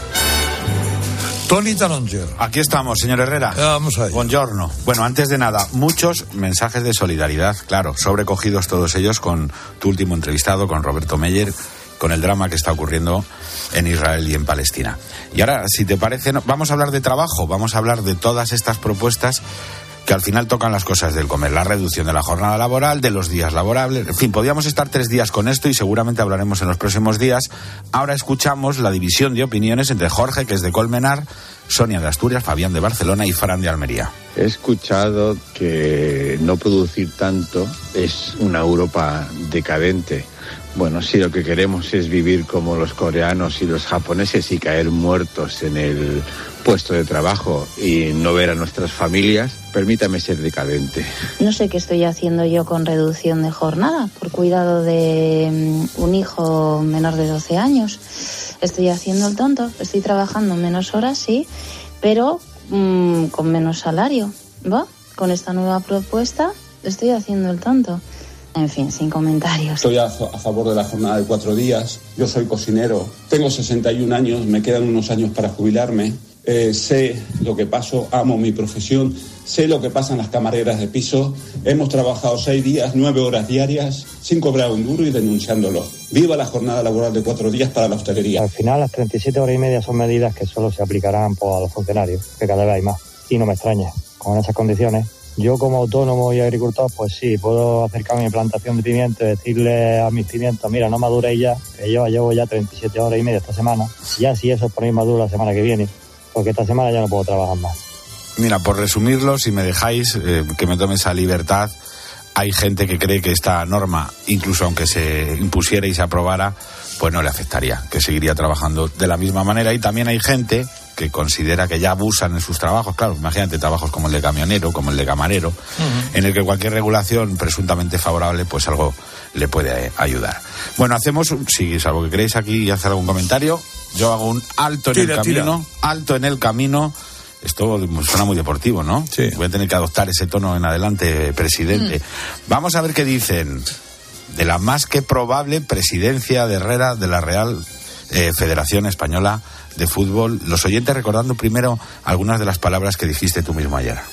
Tony Taronger. Aquí estamos, señor Herrera. Vamos ahí. Buongiorno. Bueno, antes de nada, muchos mensajes de solidaridad, claro, sobrecogidos todos ellos con tu último entrevistado, con Roberto Meyer, con el drama que está ocurriendo en Israel y en Palestina. Y ahora, si te parece, no, vamos a hablar de trabajo, vamos a hablar de todas estas propuestas que al final tocan las cosas del comer, la reducción de la jornada laboral, de los días laborables, en fin, podríamos estar tres días con esto y seguramente hablaremos en los próximos días. Ahora escuchamos la división de opiniones entre Jorge, que es de Colmenar, Sonia de Asturias, Fabián de Barcelona y Fran de Almería. He escuchado que no producir tanto es una Europa decadente. Bueno, si lo que queremos es vivir como los coreanos y los japoneses y caer muertos en el puesto de trabajo y no ver a nuestras familias, permítame ser decadente. No sé qué estoy haciendo yo con reducción de jornada por cuidado de un hijo menor de doce años. Estoy haciendo el tonto, estoy trabajando menos horas, sí, pero mmm, con menos salario. ¿Va? Con esta nueva propuesta estoy haciendo el tonto. En fin, sin comentarios. Estoy a, a favor de la jornada de cuatro días. Yo soy cocinero, tengo sesenta y un años, me quedan unos años para jubilarme. Eh, sé lo que paso, amo mi profesión, sé lo que pasan las camareras de piso. Hemos trabajado seis días, nueve horas diarias, sin cobrar un duro y denunciándolo. Viva la jornada laboral de cuatro días para la hostelería. Al final, las treinta y siete horas y media son medidas que solo se aplicarán pues, a los funcionarios, que cada vez hay más. Y no me extraña, con esas condiciones. Yo como autónomo y agricultor, pues sí, puedo acercarme a mi plantación de pimientos y decirle a mis pimientos, mira, no maduréis ya, que yo llevo ya treinta y siete horas y media esta semana. Ya si eso ponéis maduro la semana que viene, porque esta semana ya no puedo trabajar más. Mira, por resumirlo, si me dejáis eh, que me tome esa libertad, hay gente que cree que esta norma, incluso aunque se impusiera y se aprobara, pues no le afectaría, que seguiría trabajando de la misma manera. Y también hay gente que considera que ya abusan en sus trabajos. Claro, imagínate trabajos como el de camionero, como el de camarero, uh-huh. en el que cualquier regulación presuntamente favorable, pues algo le puede ayudar. Bueno, hacemos, un, si salvo que queréis aquí hacer algún comentario, yo hago un alto en tira, el camino, tira. alto en el camino. Esto suena muy deportivo, ¿no? Sí. Voy a tener que adoptar ese tono en adelante, presidente. Mm. Vamos a ver qué dicen de la más que probable presidencia de Herrera de la Real eh, Federación Española de Fútbol. Los oyentes recordando primero algunas de las palabras que dijiste tú mismo ayer.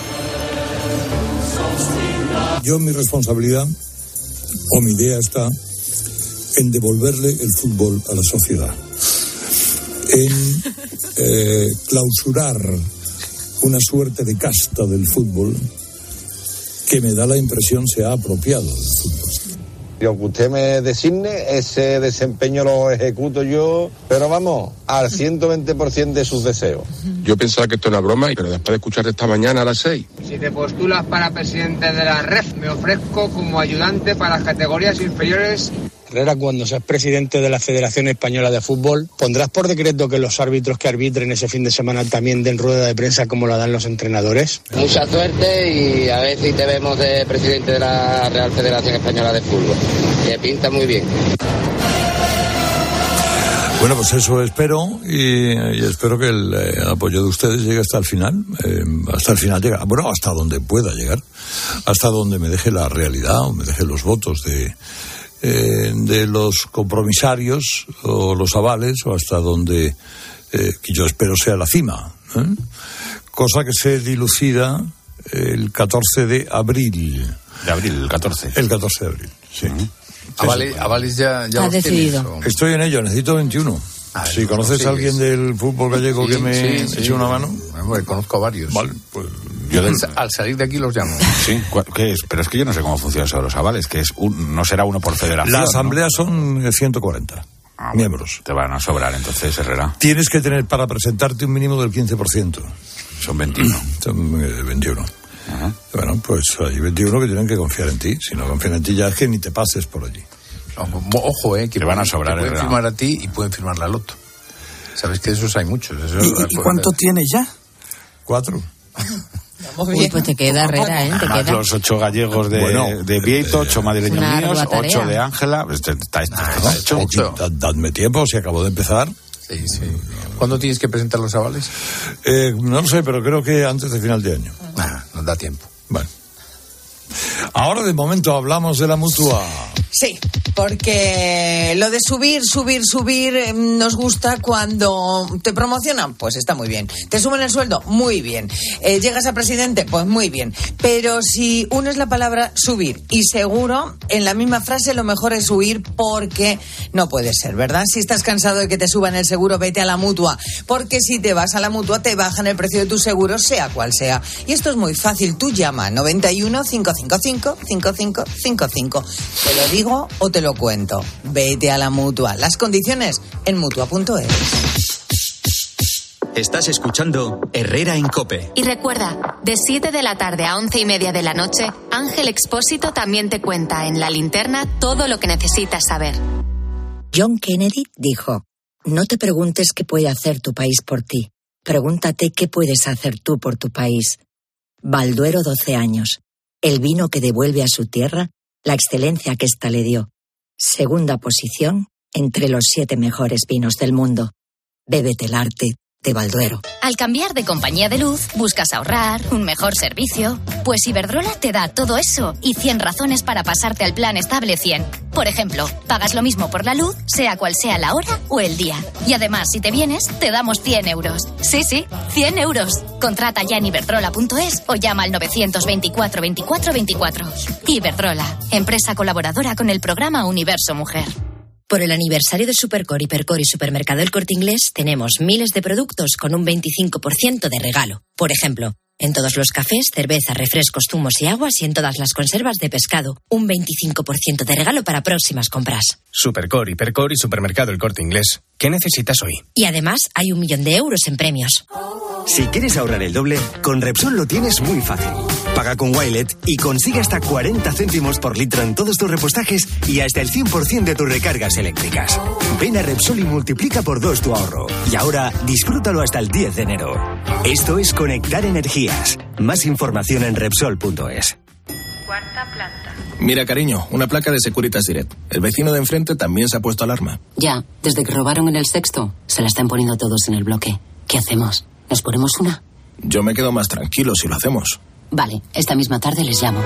Yo mi responsabilidad o mi idea está en devolverle el fútbol a la sociedad, en eh, clausurar una suerte de casta del fútbol que me da la impresión se ha apropiado del fútbol. Lo que usted me designe, ese desempeño lo ejecuto yo, pero vamos, al ciento veinte por ciento de sus deseos. Yo pensaba que esto era broma, pero después de escucharte esta mañana a las seis. Si te postulas para presidente de la R E F, me ofrezco como ayudante para las categorías inferiores. Herrera, cuando seas presidente de la Federación Española de Fútbol, ¿pondrás por decreto que los árbitros que arbitren ese fin de semana también den rueda de prensa como la dan los entrenadores? Mucha suerte y a ver si te vemos de presidente de la Real Federación Española de Fútbol. Que pinta muy bien. Bueno, pues eso espero y, y espero que el eh, apoyo de ustedes llegue hasta el final, eh, hasta el final llega, bueno, hasta donde pueda llegar, hasta donde me deje la realidad o me deje los votos de eh, de los compromisarios o los avales o hasta donde eh, que yo espero sea la cima, ¿eh? Cosa que se dilucida el catorce de abril. De abril, el catorce. El catorce de abril, sí. Uh-huh. Avales, avales ya, ya ha los decidido. tienes, ¿o? Estoy en ello, necesito veintiuno. Ah, si conoces a alguien del fútbol gallego sí, que me sí, sí, eche una mano. Bueno, conozco a varios. Vale, pues yo del, al salir de aquí los llamo. Sí, ¿qué es? Pero es que yo no sé cómo funcionan eso de los avales, que es un, no será uno por federación. La asamblea, ¿no? Son ciento cuarenta ah, miembros. Te van a sobrar entonces, Herrera. Tienes que tener para presentarte un mínimo del quince por ciento. Son veintiuno. Son eh, veintiuno. Ajá. Bueno, pues hay veintiuno que tienen que confiar en ti. Si no confían en ti ya es que ni te pases por allí. Ojo, eh, que te van a sobrar. Pueden firmar a ti y pueden firmar la Loto. Sabes que de esos hay muchos. Eso ¿Y, ¿y cuánto tienes ya? Cuatro. Uy, pues te queda, Herrera, ¿eh? Te queda. Los ocho gallegos de, bueno, de Vieito, ocho madrileños míos, ocho de Ángela. Pues está, está, ah, está hecho. Dadme tiempo, si acabo de empezar. Sí, sí. ¿Cuándo tienes que presentar los avales? Eh, no lo sé, pero creo que antes de final de año. Ah, nos da tiempo. Bueno. Ahora de momento hablamos de la Mutua. Sí, porque lo de subir, subir, subir nos gusta cuando te promocionan, pues está muy bien. Te suben el sueldo, muy bien. Eh, llegas a presidente, pues muy bien. Pero si unes la palabra subir y seguro, en la misma frase lo mejor es huir porque no puede ser, ¿verdad? Si estás cansado de que te suban el seguro, vete a la Mutua. Porque si te vas a la Mutua, te bajan el precio de tu seguro, sea cual sea. Y esto es muy fácil. Tú llama noventa y uno, cinco cinco cinco, cinco cinco cinco cinco. Te lo digo o te lo cuento. Vete a la Mutua. Las condiciones en mutua punto es. Estás escuchando Herrera en COPE. Y recuerda, de siete de la tarde a once y media de la noche, Ángel Expósito también te cuenta en La Linterna todo lo que necesitas saber. John Kennedy dijo: no te preguntes qué puede hacer tu país por ti. Pregúntate qué puedes hacer tú por tu país. Balduero, doce años. El vino que devuelve a su tierra la excelencia que ésta le dio. Segunda posición entre los siete mejores vinos del mundo. Bébete el arte de Balduero. Al cambiar de compañía de luz, buscas ahorrar, un mejor servicio. Pues Iberdrola te da todo eso y cien razones para pasarte al plan estable cien. Por ejemplo, pagas lo mismo por la luz, sea cual sea la hora o el día. Y además, si te vienes, te damos cien euros. Sí, sí, cien euros. Contrata ya en iberdrola punto es o llama al novecientos veinticuatro veinticuatro veinticuatro. Iberdrola, empresa colaboradora con el programa Universo Mujer. Por el aniversario de Supercore, Hipercore y Supermercado El Corte Inglés tenemos miles de productos con un veinticinco por ciento de regalo. Por ejemplo, en todos los cafés, cerveza, refrescos, zumos y aguas y en todas las conservas de pescado, un veinticinco por ciento de regalo para próximas compras. Supercore, Hipercore y Supermercado El Corte Inglés. ¿Qué necesitas hoy? Y además hay un millón de euros en premios. Si quieres ahorrar el doble, con Repsol lo tienes muy fácil. Paga con Wilet y consigue hasta cuarenta céntimos por litro en todos tus repostajes y hasta el cien por ciento de tus recargas eléctricas. Ven a Repsol y multiplica por dos tu ahorro. Y ahora, disfrútalo hasta el diez de enero. Esto es conectar energías. Más información en Repsol punto es. Cuarta planta. Mira, cariño, una placa de Securitas Direct. El vecino de enfrente también se ha puesto alarma. Ya, desde que robaron en el sexto, se la están poniendo todos en el bloque. ¿Qué hacemos? ¿Nos ponemos una? Yo me quedo más tranquilo si lo hacemos. Vale, esta misma tarde les llamo.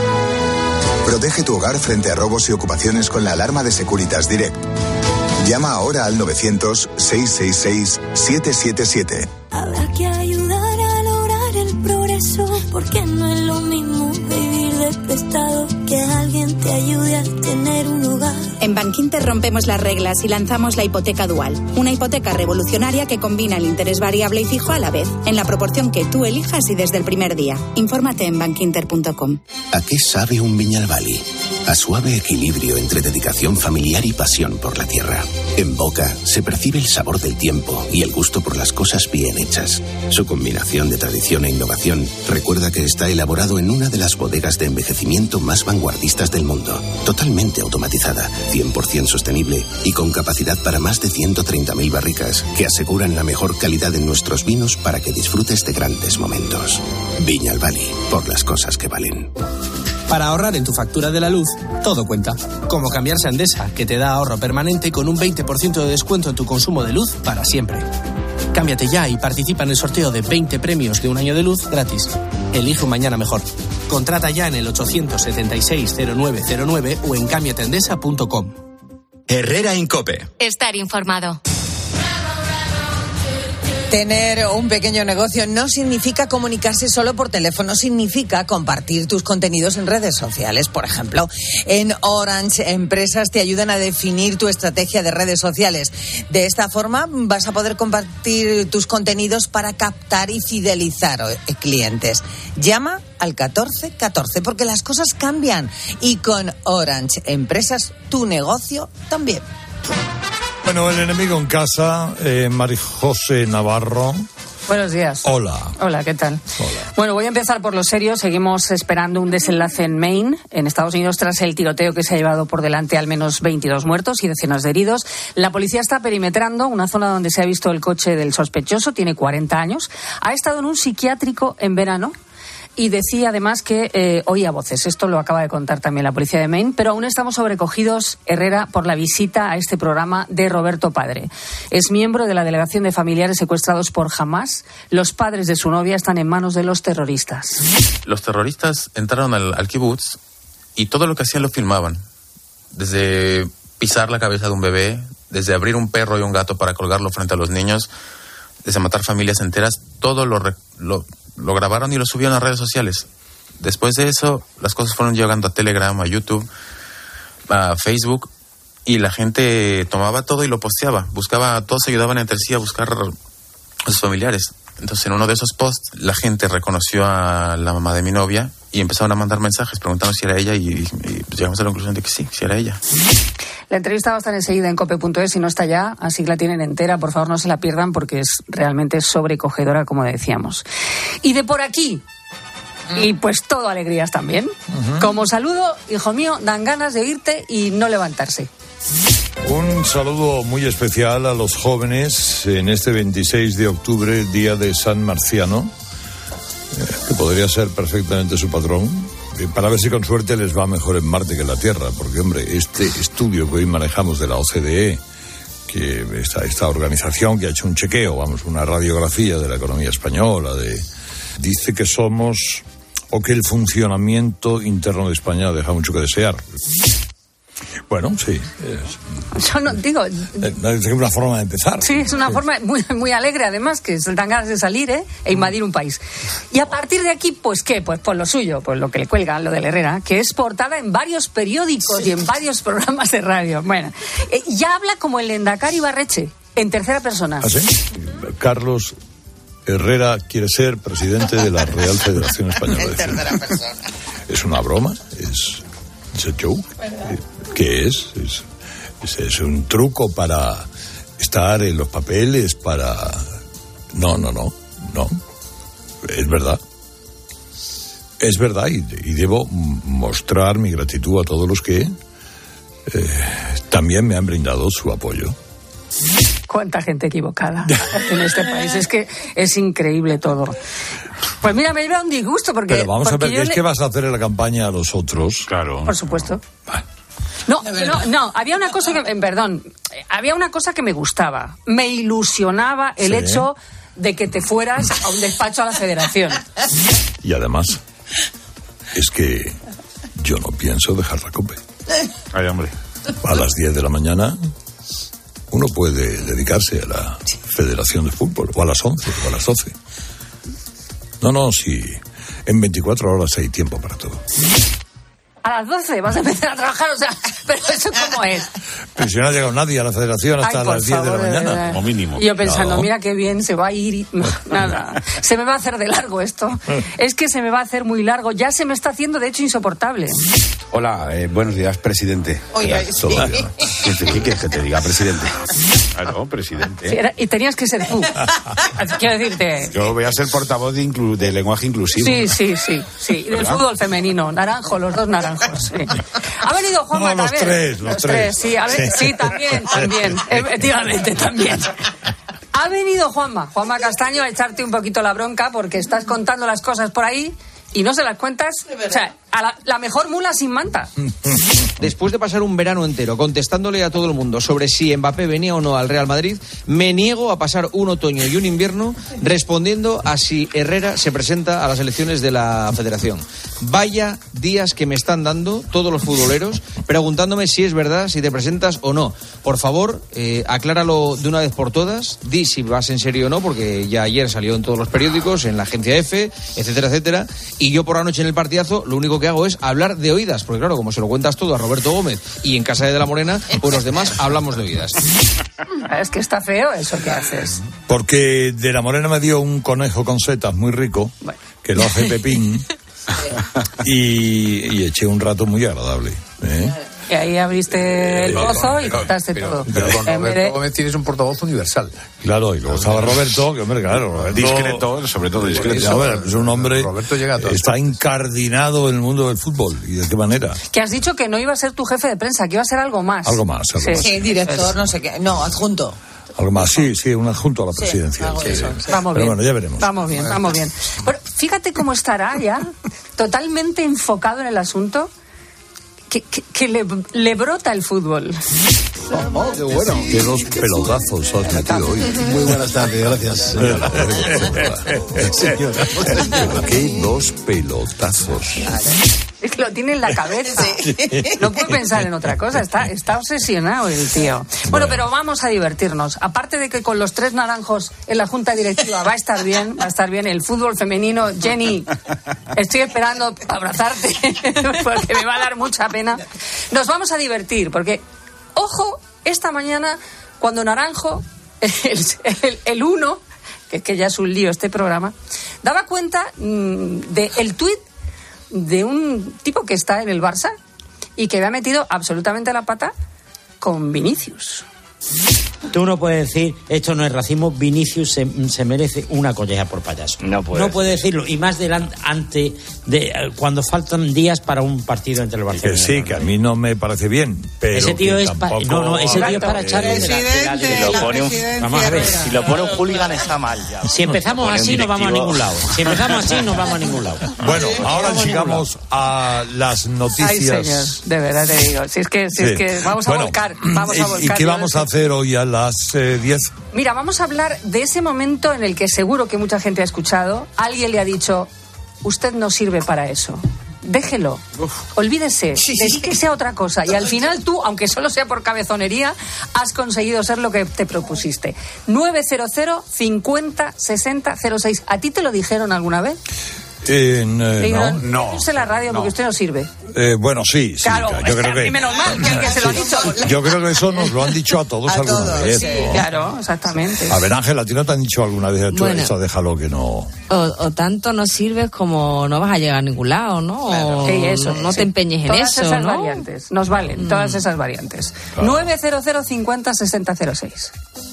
Protege tu hogar frente a robos y ocupaciones con la alarma de Securitas Direct. Llama ahora al novecientos, seiscientos sesenta y seis, setecientos setenta y siete. Habrá que ayudar a lograr el progreso, porque no es lo mismo vivir de prestado que alguien te ayude a tener un hogar. En Bankinter rompemos las reglas y lanzamos la hipoteca dual, una hipoteca revolucionaria que combina el interés variable y fijo a la vez, en la proporción que tú elijas y desde el primer día. Infórmate en bankinter punto com. ¿A qué sabe un Viñalbali? a suave equilibrio entre dedicación familiar y pasión por la tierra. En Boca se percibe el sabor del tiempo y el gusto por las cosas bien hechas. Su combinación de tradición e innovación recuerda que está elaborado en una de las bodegas de envejecimiento más vanguardistas del mundo. Totalmente automatizada, cien por ciento sostenible y con capacidad para más de ciento treinta mil barricas que aseguran la mejor calidad en nuestros vinos para que disfrutes de grandes momentos. Viñalbali, por las cosas que valen. Para ahorrar en tu factura de la luz, todo cuenta. Como cambiarse a Endesa, que te da ahorro permanente con un veinte por ciento de descuento en tu consumo de luz para siempre. Cámbiate ya y participa en el sorteo de veinte premios de un año de luz gratis. Elige un mañana mejor. Contrata ya en el ochocientos setenta y seis cero nueve cero nueve o en cámbiateendesa punto com. Herrera Incope. Estar informado. Tener un pequeño negocio no significa comunicarse solo por teléfono, significa compartir tus contenidos en redes sociales. Por ejemplo, en Orange Empresas te ayudan a definir tu estrategia de redes sociales. De esta forma vas a poder compartir tus contenidos para captar y fidelizar clientes. Llama al catorce catorce porque las cosas cambian y con Orange Empresas tu negocio también. Bueno, el enemigo en casa, eh, Marijose Navarro. Buenos días. Hola. Hola, ¿qué tal? Hola. Bueno, voy a empezar por lo serio. Seguimos esperando un desenlace en Maine, en Estados Unidos, tras el tiroteo que se ha llevado por delante al menos veintidós muertos y decenas de heridos. La policía está perimetrando una zona donde se ha visto el coche del sospechoso. Tiene cuarenta años. Ha estado en un psiquiátrico en verano. Y decía además que eh, oía voces. Esto lo acaba de contar también la policía de Maine. Pero aún estamos sobrecogidos, Herrera, por la visita a este programa de Roberto Padre. Es miembro de la delegación de familiares secuestrados por Hamás. Los padres de su novia están en manos de los terroristas. Los terroristas entraron al, al kibutz y todo lo que hacían lo filmaban. Desde pisar la cabeza de un bebé, desde abrir un perro y un gato para colgarlo frente a los niños, desde matar familias enteras, todo lo... lo Lo grabaron y lo subieron a redes sociales. Después de eso, las cosas fueron llegando a Telegram, a YouTube, a Facebook, y la gente tomaba todo y lo posteaba. Buscaba, todos se ayudaban entre sí a buscar a sus familiares. Entonces, en uno de esos posts, la gente reconoció a la mamá de mi novia y empezaron a mandar mensajes preguntando si era ella y, y llegamos a la conclusión de que sí, si era ella. La entrevista va a estar enseguida en cope punto es, si no está ya, así que la tienen entera, por favor no se la pierdan porque es realmente sobrecogedora, como decíamos. Y de por aquí, y pues todo alegrías también. Uh-huh. Como saludo, hijo mío, dan ganas de irte y no levantarse. Un saludo muy especial a los jóvenes en este veintiséis de octubre, día de San Marciano, eh, que podría ser perfectamente su patrón. Para ver si con suerte les va mejor en Marte que en la Tierra, porque, hombre, este estudio que hoy manejamos de la O C D E, que esta, esta organización que ha hecho un chequeo, vamos, una radiografía de la economía española, de, dice que somos, o que el funcionamiento interno de España deja mucho que desear. Bueno, sí. Es, Yo no digo. Es una forma de empezar. Sí, es una sí. forma muy, muy alegre, además, que se dan ganas de salir ¿eh? e invadir un país. Y a partir de aquí, pues qué, pues por lo suyo, pues lo que le cuelga, lo del Herrera, que es portada en varios periódicos sí. y en varios programas de radio. Bueno, eh, ya habla como el Lehendakari Ibarretxe, en tercera persona. ¿Ah, sí? Carlos Herrera quiere ser presidente de la Real Federación Española de Fútbol. En tercera persona. Es una broma, es, es un joke. ¿Verdad? ¿Qué es? Es, es? Es un truco para estar en los papeles, para... No, no, no, no. Es verdad. Es verdad y, y debo mostrar mi gratitud a todos los que eh, también me han brindado su apoyo. Cuánta gente equivocada en este país. Es que es increíble todo. Pues mira, me lleva un disgusto porque... Pero vamos porque a ver, ¿qué es le... que vas a hacer en la campaña a los otros? Claro. Por supuesto. No, no, no, había una cosa que, perdón, había una cosa que me gustaba. Me ilusionaba el sí. hecho de que te fueras a un despacho a la Federación. Y además, es que yo no pienso dejar la COPE. Ay, hombre. A las diez de la mañana uno puede dedicarse a la Federación de Fútbol, o a las once, o a las doce. No, no, sí, en veinticuatro horas hay tiempo para todo. A las doce vas a empezar a trabajar, o sea, pero eso cómo es. Pero si no ha llegado nadie a la federación hasta Ay, las diez favor, de la mañana, verdad. como mínimo. Y yo pensando, No. mira qué bien, se va a ir. Y... No, nada, se me va a hacer de largo esto. Es que se me va a hacer muy largo. Ya se me está haciendo, de hecho, insoportable. Hola, eh, buenos días, presidente. Oye, ¿Qué tal? sí. ¿Todo bien? ¿Qué, te- qué quieres que te diga, presidente? Claro, presidente. Sí, era- y tenías que ser tú. Quiero decirte. Yo voy a ser portavoz de, inclu- de lenguaje inclusivo. Sí, sí, sí, sí. Del ¿Verdad? fútbol femenino, naranjo, los dos naranjos. Sí. Ha venido Juanma No, los también. tres, los tres. Sí, a ver, Sí. sí, también, también. Efectivamente, también. Ha venido Juanma, Juanma Castaño, a echarte un poquito la bronca porque estás contando las cosas por ahí y no se las cuentas. O sea, a la, la mejor mula sin manta. Después de pasar un verano entero contestándole a todo el mundo sobre si Mbappé venía o no al Real Madrid, me niego a pasar un otoño y un invierno respondiendo a si Herrera se presenta a las elecciones de la Federación. Vaya días que me están dando todos los futboleros preguntándome si es verdad, si te presentas o no. Por favor, eh, acláralo de una vez por todas, di si vas en serio o no, porque ya ayer salió en todos los periódicos, en la agencia F, etcétera, etcétera, y yo por la noche en el partidazo lo único que hago es hablar de oídas, porque claro, como se lo cuentas todo a Roberto Gómez y en Casa de la Morena, pues los demás hablamos de oídas. Es que está feo eso que haces. Porque de la Morena me dio un conejo con setas muy rico, que lo hace Pepín, y, y eché un rato muy agradable. ¿eh? Y ahí abriste el pozo y contaste todo. Pero con En vez Roberto de- Gómez tienes un portavoz universal. Claro, y luego estaba Roberto, que hombre, claro, Roberto, Discreto, sobre todo discreto. Ya, bueno, es un hombre, Roberto llega a todo. está incardinado en el mundo del fútbol. ¿Y de qué manera? Que has dicho que no iba a ser tu jefe de prensa, que iba a ser algo más. Algo más, algo más. Sí, director, no sé qué. No, adjunto. Algo más, sí, sí, un adjunto a la presidencia. algo de Sí, eso, sí. sí. Vamos Pero bien. bueno, ya veremos. Vamos bien, vamos bien. Pero fíjate cómo estará ya, totalmente enfocado en el asunto, que, que, que le, le brota el fútbol. Oh, qué bueno. Qué dos pelotazos has metido hoy. Muy buenas tardes, gracias, señora. Señora. Pero qué dos pelotazos. Es que lo tiene en la cabeza. No puede pensar en otra cosa. Está, está obsesionado el tío. Bueno, pero vamos a divertirnos. Aparte de que con los tres naranjos en la junta directiva va a estar bien, va a estar bien el fútbol femenino. Jenny, estoy esperando abrazarte porque me va a dar mucha pena. Nos vamos a divertir porque, ojo, esta mañana cuando Naranjo, el, el, el uno, que es que ya es un lío este programa, daba cuenta mmm, del tuit de un tipo que está en el Barça y que había metido absolutamente la pata con Vinicius. Tú no puedes decir, esto no es racismo, Vinicius se, se merece una colleja por payaso. No puedes. No puede decirlo, y más delante, ante de, cuando faltan días para un partido entre el Barcelona. Que sí, que a mí no me parece bien, pero Ese tío que es pa- tampoco... no, no, ese tío es para echarle de la- de la- de la- Si lo pone un, Vamos a ver. si lo pone un hooligan está mal ya. Si empezamos Pone un así no vamos a directivo. ningún lado. Si empezamos así no vamos a ningún lado. Bueno, ahora llegamos a las Ay, noticias. señor, de verdad te digo. Si es que, si Sí. es que vamos a Bueno, volcar. Vamos ¿y- a volcar. ¿Y qué yo vamos no a sé. hacer hoy a las eh, diez? Mira, vamos a hablar de ese momento en el que seguro que mucha gente ha escuchado. Alguien le ha dicho, usted no sirve para eso. Déjelo, olvídese, dedíquese a otra cosa. Y al final tú, aunque solo sea por cabezonería, has conseguido ser lo que te propusiste. nueve cero cero, cincuenta, sesenta, cero seis. ¿A ti te lo dijeron alguna vez? En, eh, Le dijeron, no, "Use la radio porque usted no sirve". Eh, bueno, sí, sí. Claro, yo es creo que, que... menos mal que, que se lo ha dicho. Yo creo que eso nos lo han dicho a todos A alguna todos, vez. sí, ¿no? claro, exactamente. A ver, Ángela, ¿a ti no te han dicho alguna vez tú Bueno. eso, déjalo que no... O, o tanto no sirves como no vas a llegar a ningún lado, ¿no? O Sí, eso, no sí. te empeñes en todas eso, esas ¿no? variantes, nos valen, Mm. todas esas variantes. Claro. nueve cero cero, cincuenta, sesenta, cero seis.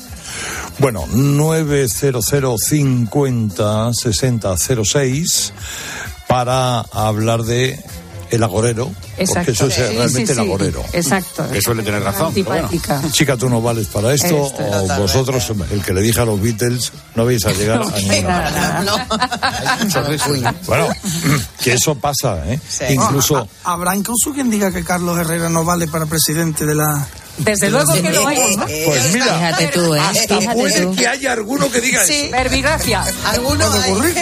Bueno, nueve cero cero, cincuenta, sesenta, cero seis para hablar de el agorero, Exacto. porque eso es Sí, realmente sí, el sí. agorero. Exacto. Que suele tener razón. pero bueno. Antipática. Chica, tú no vales para esto, Esto, o totalmente. vosotros, el que le dije a los Beatles, no vais a llegar a ninguna parte. Bueno, que eso pasa, ¿eh? Incluso... Ah, Habrá incluso quien diga que Carlos Herrera no vale para presidente de la Desde luego que lo hay, ¿no? Pues mira, Fíjate tú, ¿eh? hasta Fíjate puede tú. que haya alguno que diga Sí. eso. Verbigracia. Alguno ¿Puede hay. ocurrir?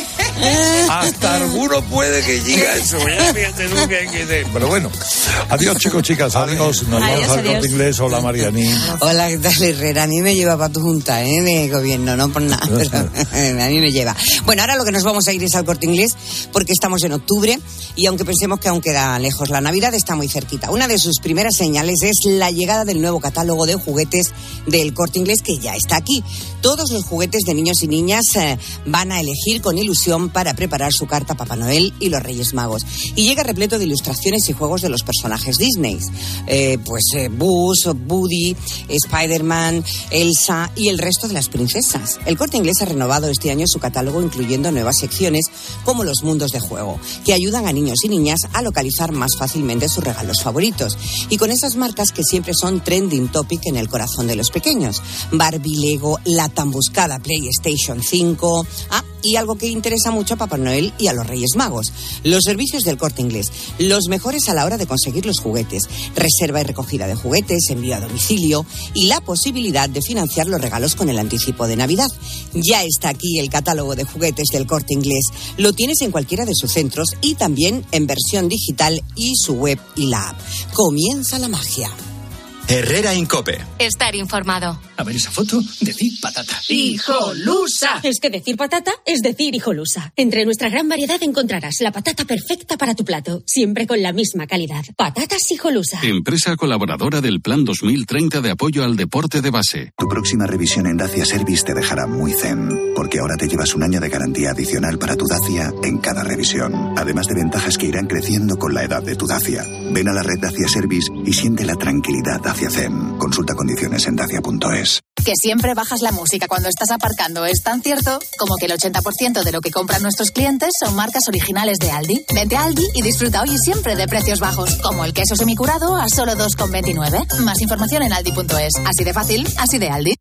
Hasta alguno puede que diga eso. Ya fíjate tú que- que- Pero bueno, adiós chicos, chicas, adiós. Nos Adiós, vamos al adiós. Corte Inglés. Hola, Marianín. Hola, ¿qué tal, Herrera? A mí me lleva para tu junta, ¿eh? De gobierno, no por nada, pero a mí me lleva. Bueno, ahora lo que nos vamos a ir es al Corte Inglés, porque estamos en octubre y aunque pensemos que aún queda lejos la Navidad, está muy cerquita. Una de sus primeras señales es la llegada del nuevo catálogo de juguetes del Corte Inglés, que ya está aquí. Todos los juguetes de niños y niñas eh, van a elegir con ilusión para preparar su carta a Papá Noel y los Reyes Magos. Y llega repleto de ilustraciones y juegos de los personajes Disney. Eh, pues eh, Buzz, Woody, Spider-Man, Elsa y el resto de las princesas. El Corte Inglés ha renovado este año su catálogo, incluyendo nuevas secciones como los mundos de juego, que ayudan a niños y niñas a localizar más fácilmente sus regalos favoritos. Y con esas marcas que siempre son trending topic en el corazón de los pequeños. Barbie, Lego, la tan buscada PlayStation cinco... Ah, y algo que interesa mucho a Papá Noel y a los Reyes Magos: los servicios del Corte Inglés, los mejores a la hora de conseguir los juguetes, reserva y recogida de juguetes, envío a domicilio y la posibilidad de financiar los regalos con el anticipo de Navidad. Ya está aquí el catálogo de juguetes del Corte Inglés. Lo tienes en cualquiera de sus centros y también en versión digital y su web y la app. Comienza la magia. Herrera Incope. Estar informado. A ver esa foto, decir patata. ¡Hijolusa! Es que decir patata es decir hijolusa. Entre nuestra gran variedad encontrarás la patata perfecta para tu plato, siempre con la misma calidad. Patatas Hijolusa. Empresa colaboradora del Plan dos mil treinta de apoyo al deporte de base. Tu próxima revisión en Dacia Service te dejará muy zen, porque ahora te llevas un año de garantía adicional para tu Dacia en cada revisión, además de ventajas que irán creciendo con la edad de tu Dacia. Ven a la red Dacia Service y siente la tranquilidad Dacia Zen. Consulta condiciones en dacia punto es. Que siempre bajas la música cuando estás aparcando es tan cierto como que el ochenta por ciento de lo que compran nuestros clientes son marcas originales de Aldi. Vente a Aldi y disfruta hoy y siempre de precios bajos, como el queso semicurado a solo dos con veintinueve. Más información en aldi punto es. Así de fácil, así de Aldi.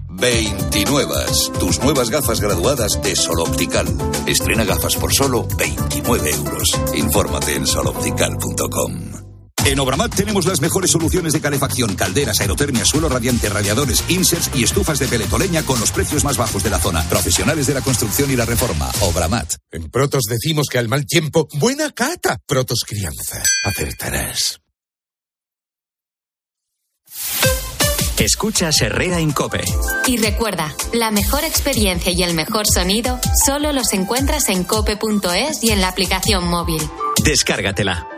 veintinuevas, tus nuevas gafas graduadas de Sol Optical. Estrena gafas por solo veintinueve euros. Infórmate en sol optical punto com. En Obramat tenemos las mejores soluciones de calefacción, calderas, aerotermia, suelo radiante, radiadores, inserts y estufas de peletoleña con los precios más bajos de la zona. Profesionales de la construcción y la reforma. Obramat. En Protos decimos que al mal tiempo, buena cata. Protos Crianza. Acertarás. Escuchas Herrera Incope. Y recuerda, la mejor experiencia y el mejor sonido solo los encuentras en cope punto es y en la aplicación móvil. Descárgatela.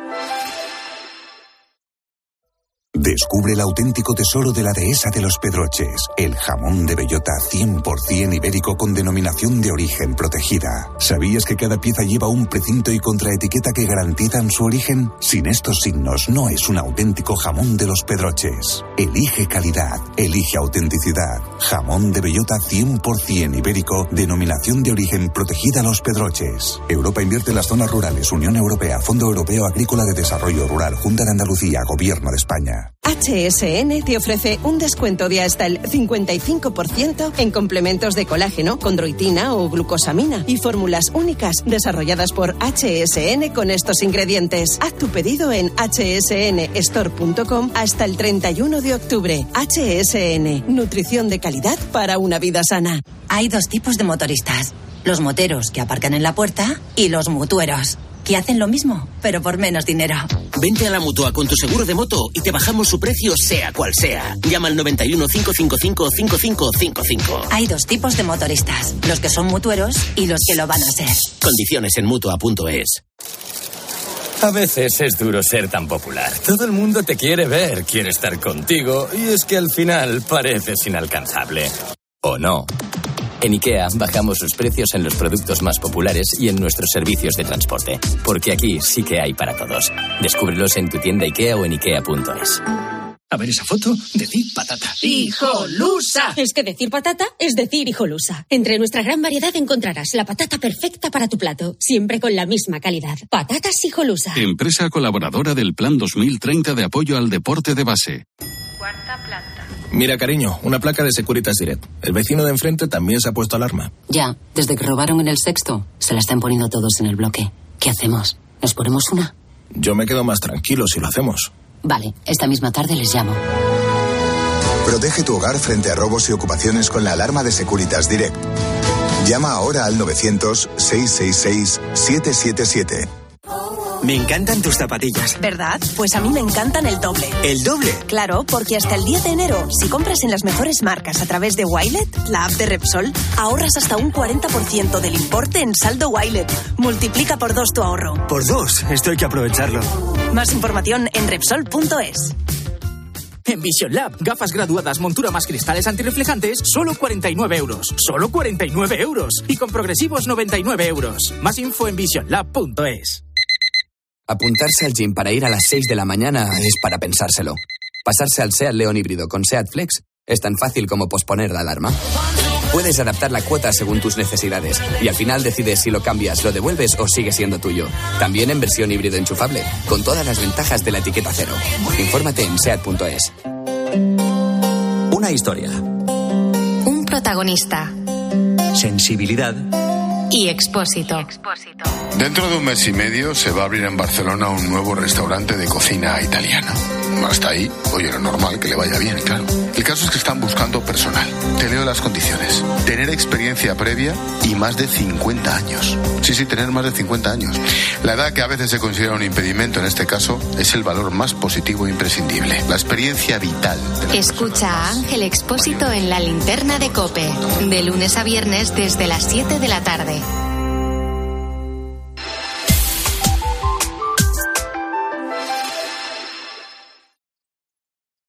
Descubre el auténtico tesoro de la dehesa de los Pedroches, el jamón de bellota cien por ciento ibérico con denominación de origen protegida. ¿Sabías que cada pieza lleva un precinto y contraetiqueta que garantizan su origen? Sin estos signos no es un auténtico jamón de los Pedroches. Elige calidad, elige autenticidad. Jamón de bellota cien por ciento ibérico, denominación de origen protegida Los Pedroches. Europa invierte en las zonas rurales. Unión Europea, Fondo Europeo Agrícola de Desarrollo Rural, Junta de Andalucía, Gobierno de España. H S N te ofrece un descuento de hasta el cincuenta y cinco por ciento en complementos de colágeno, condroitina o glucosamina y fórmulas únicas desarrolladas por H S N con estos ingredientes. Haz tu pedido en h s n store punto com hasta el treinta y uno de octubre. H S N, nutrición de calidad para una vida sana. Hay dos tipos de motoristas. Los moteros que aparcan en la puerta y los mutueros, que hacen lo mismo, pero por menos dinero. Vente a la Mutua con tu seguro de moto y te bajamos su precio sea cual sea. Llama al noventa y uno, cinco cinco cinco, cinco cinco cinco cinco. Hay dos tipos de motoristas, los que son mutueros y los que lo van a ser. Condiciones en mutua punto es. A veces es duro ser tan popular. Todo el mundo te quiere ver, quiere estar contigo y es que al final pareces inalcanzable. ¿O no? En IKEA bajamos sus precios en los productos más populares y en nuestros servicios de transporte. Porque aquí sí que hay para todos. Descúbrelos en tu tienda IKEA o en ikea punto es. A ver esa foto, decir patata. ¡Hijolusa! Es que decir patata es decir hijolusa. Entre nuestra gran variedad encontrarás la patata perfecta para tu plato, siempre con la misma calidad. Patatas Hijolusa. Empresa colaboradora del Plan dos mil treinta de apoyo al deporte de base. Cuarta planta. Mira, cariño, una placa de Securitas Direct. El vecino de enfrente también se ha puesto alarma. Ya, desde que robaron en el sexto, se la están poniendo todos en el bloque. ¿Qué hacemos? ¿Nos ponemos una? Yo me quedo más tranquilo si lo hacemos. Vale, esta misma tarde les llamo. Protege tu hogar frente a robos y ocupaciones con la alarma de Securitas Direct. Llama ahora al novecientos, seiscientos sesenta y seis, setecientos setenta y siete. Me encantan tus zapatillas. ¿Verdad? Pues a mí me encantan el doble. ¿El doble? Claro, porque hasta el diez de enero, si compras en las mejores marcas a través de Wilet, la app de Repsol, ahorras hasta un cuarenta por ciento del importe en saldo Wilet. Multiplica por dos tu ahorro. Por dos, esto hay que aprovecharlo. Más información en Repsol punto es. En Vision Lab, gafas graduadas, montura más cristales antirreflejantes, solo cuarenta y nueve euros. Solo cuarenta y nueve euros. Y con progresivos noventa y nueve euros. Más info en vision lab punto es. Apuntarse al gym para ir a las seis de la mañana es para pensárselo. Pasarse al SEAT León híbrido con SEAT Flex es tan fácil como posponer la alarma. Puedes adaptar la cuota según tus necesidades y al final decides si lo cambias, lo devuelves o sigue siendo tuyo. También en versión híbrido enchufable, con todas las ventajas de la etiqueta cero. Infórmate en seat punto es. Una historia. Un protagonista. Sensibilidad. Y Expósito. Dentro de un mes y medio se va a abrir en Barcelona un nuevo restaurante de cocina italiana. Hasta ahí, oye, lo normal, que le vaya bien, claro. El caso es que están buscando personal. Te leo las condiciones. Tener experiencia previa y más de cincuenta años. Sí, sí, tener más de cincuenta años. La edad, que a veces se considera un impedimento, en este caso, es el valor más positivo e imprescindible. La experiencia vital. Escucha a Ángel Expósito en La Linterna de COPE. De lunes a viernes desde las siete de la tarde.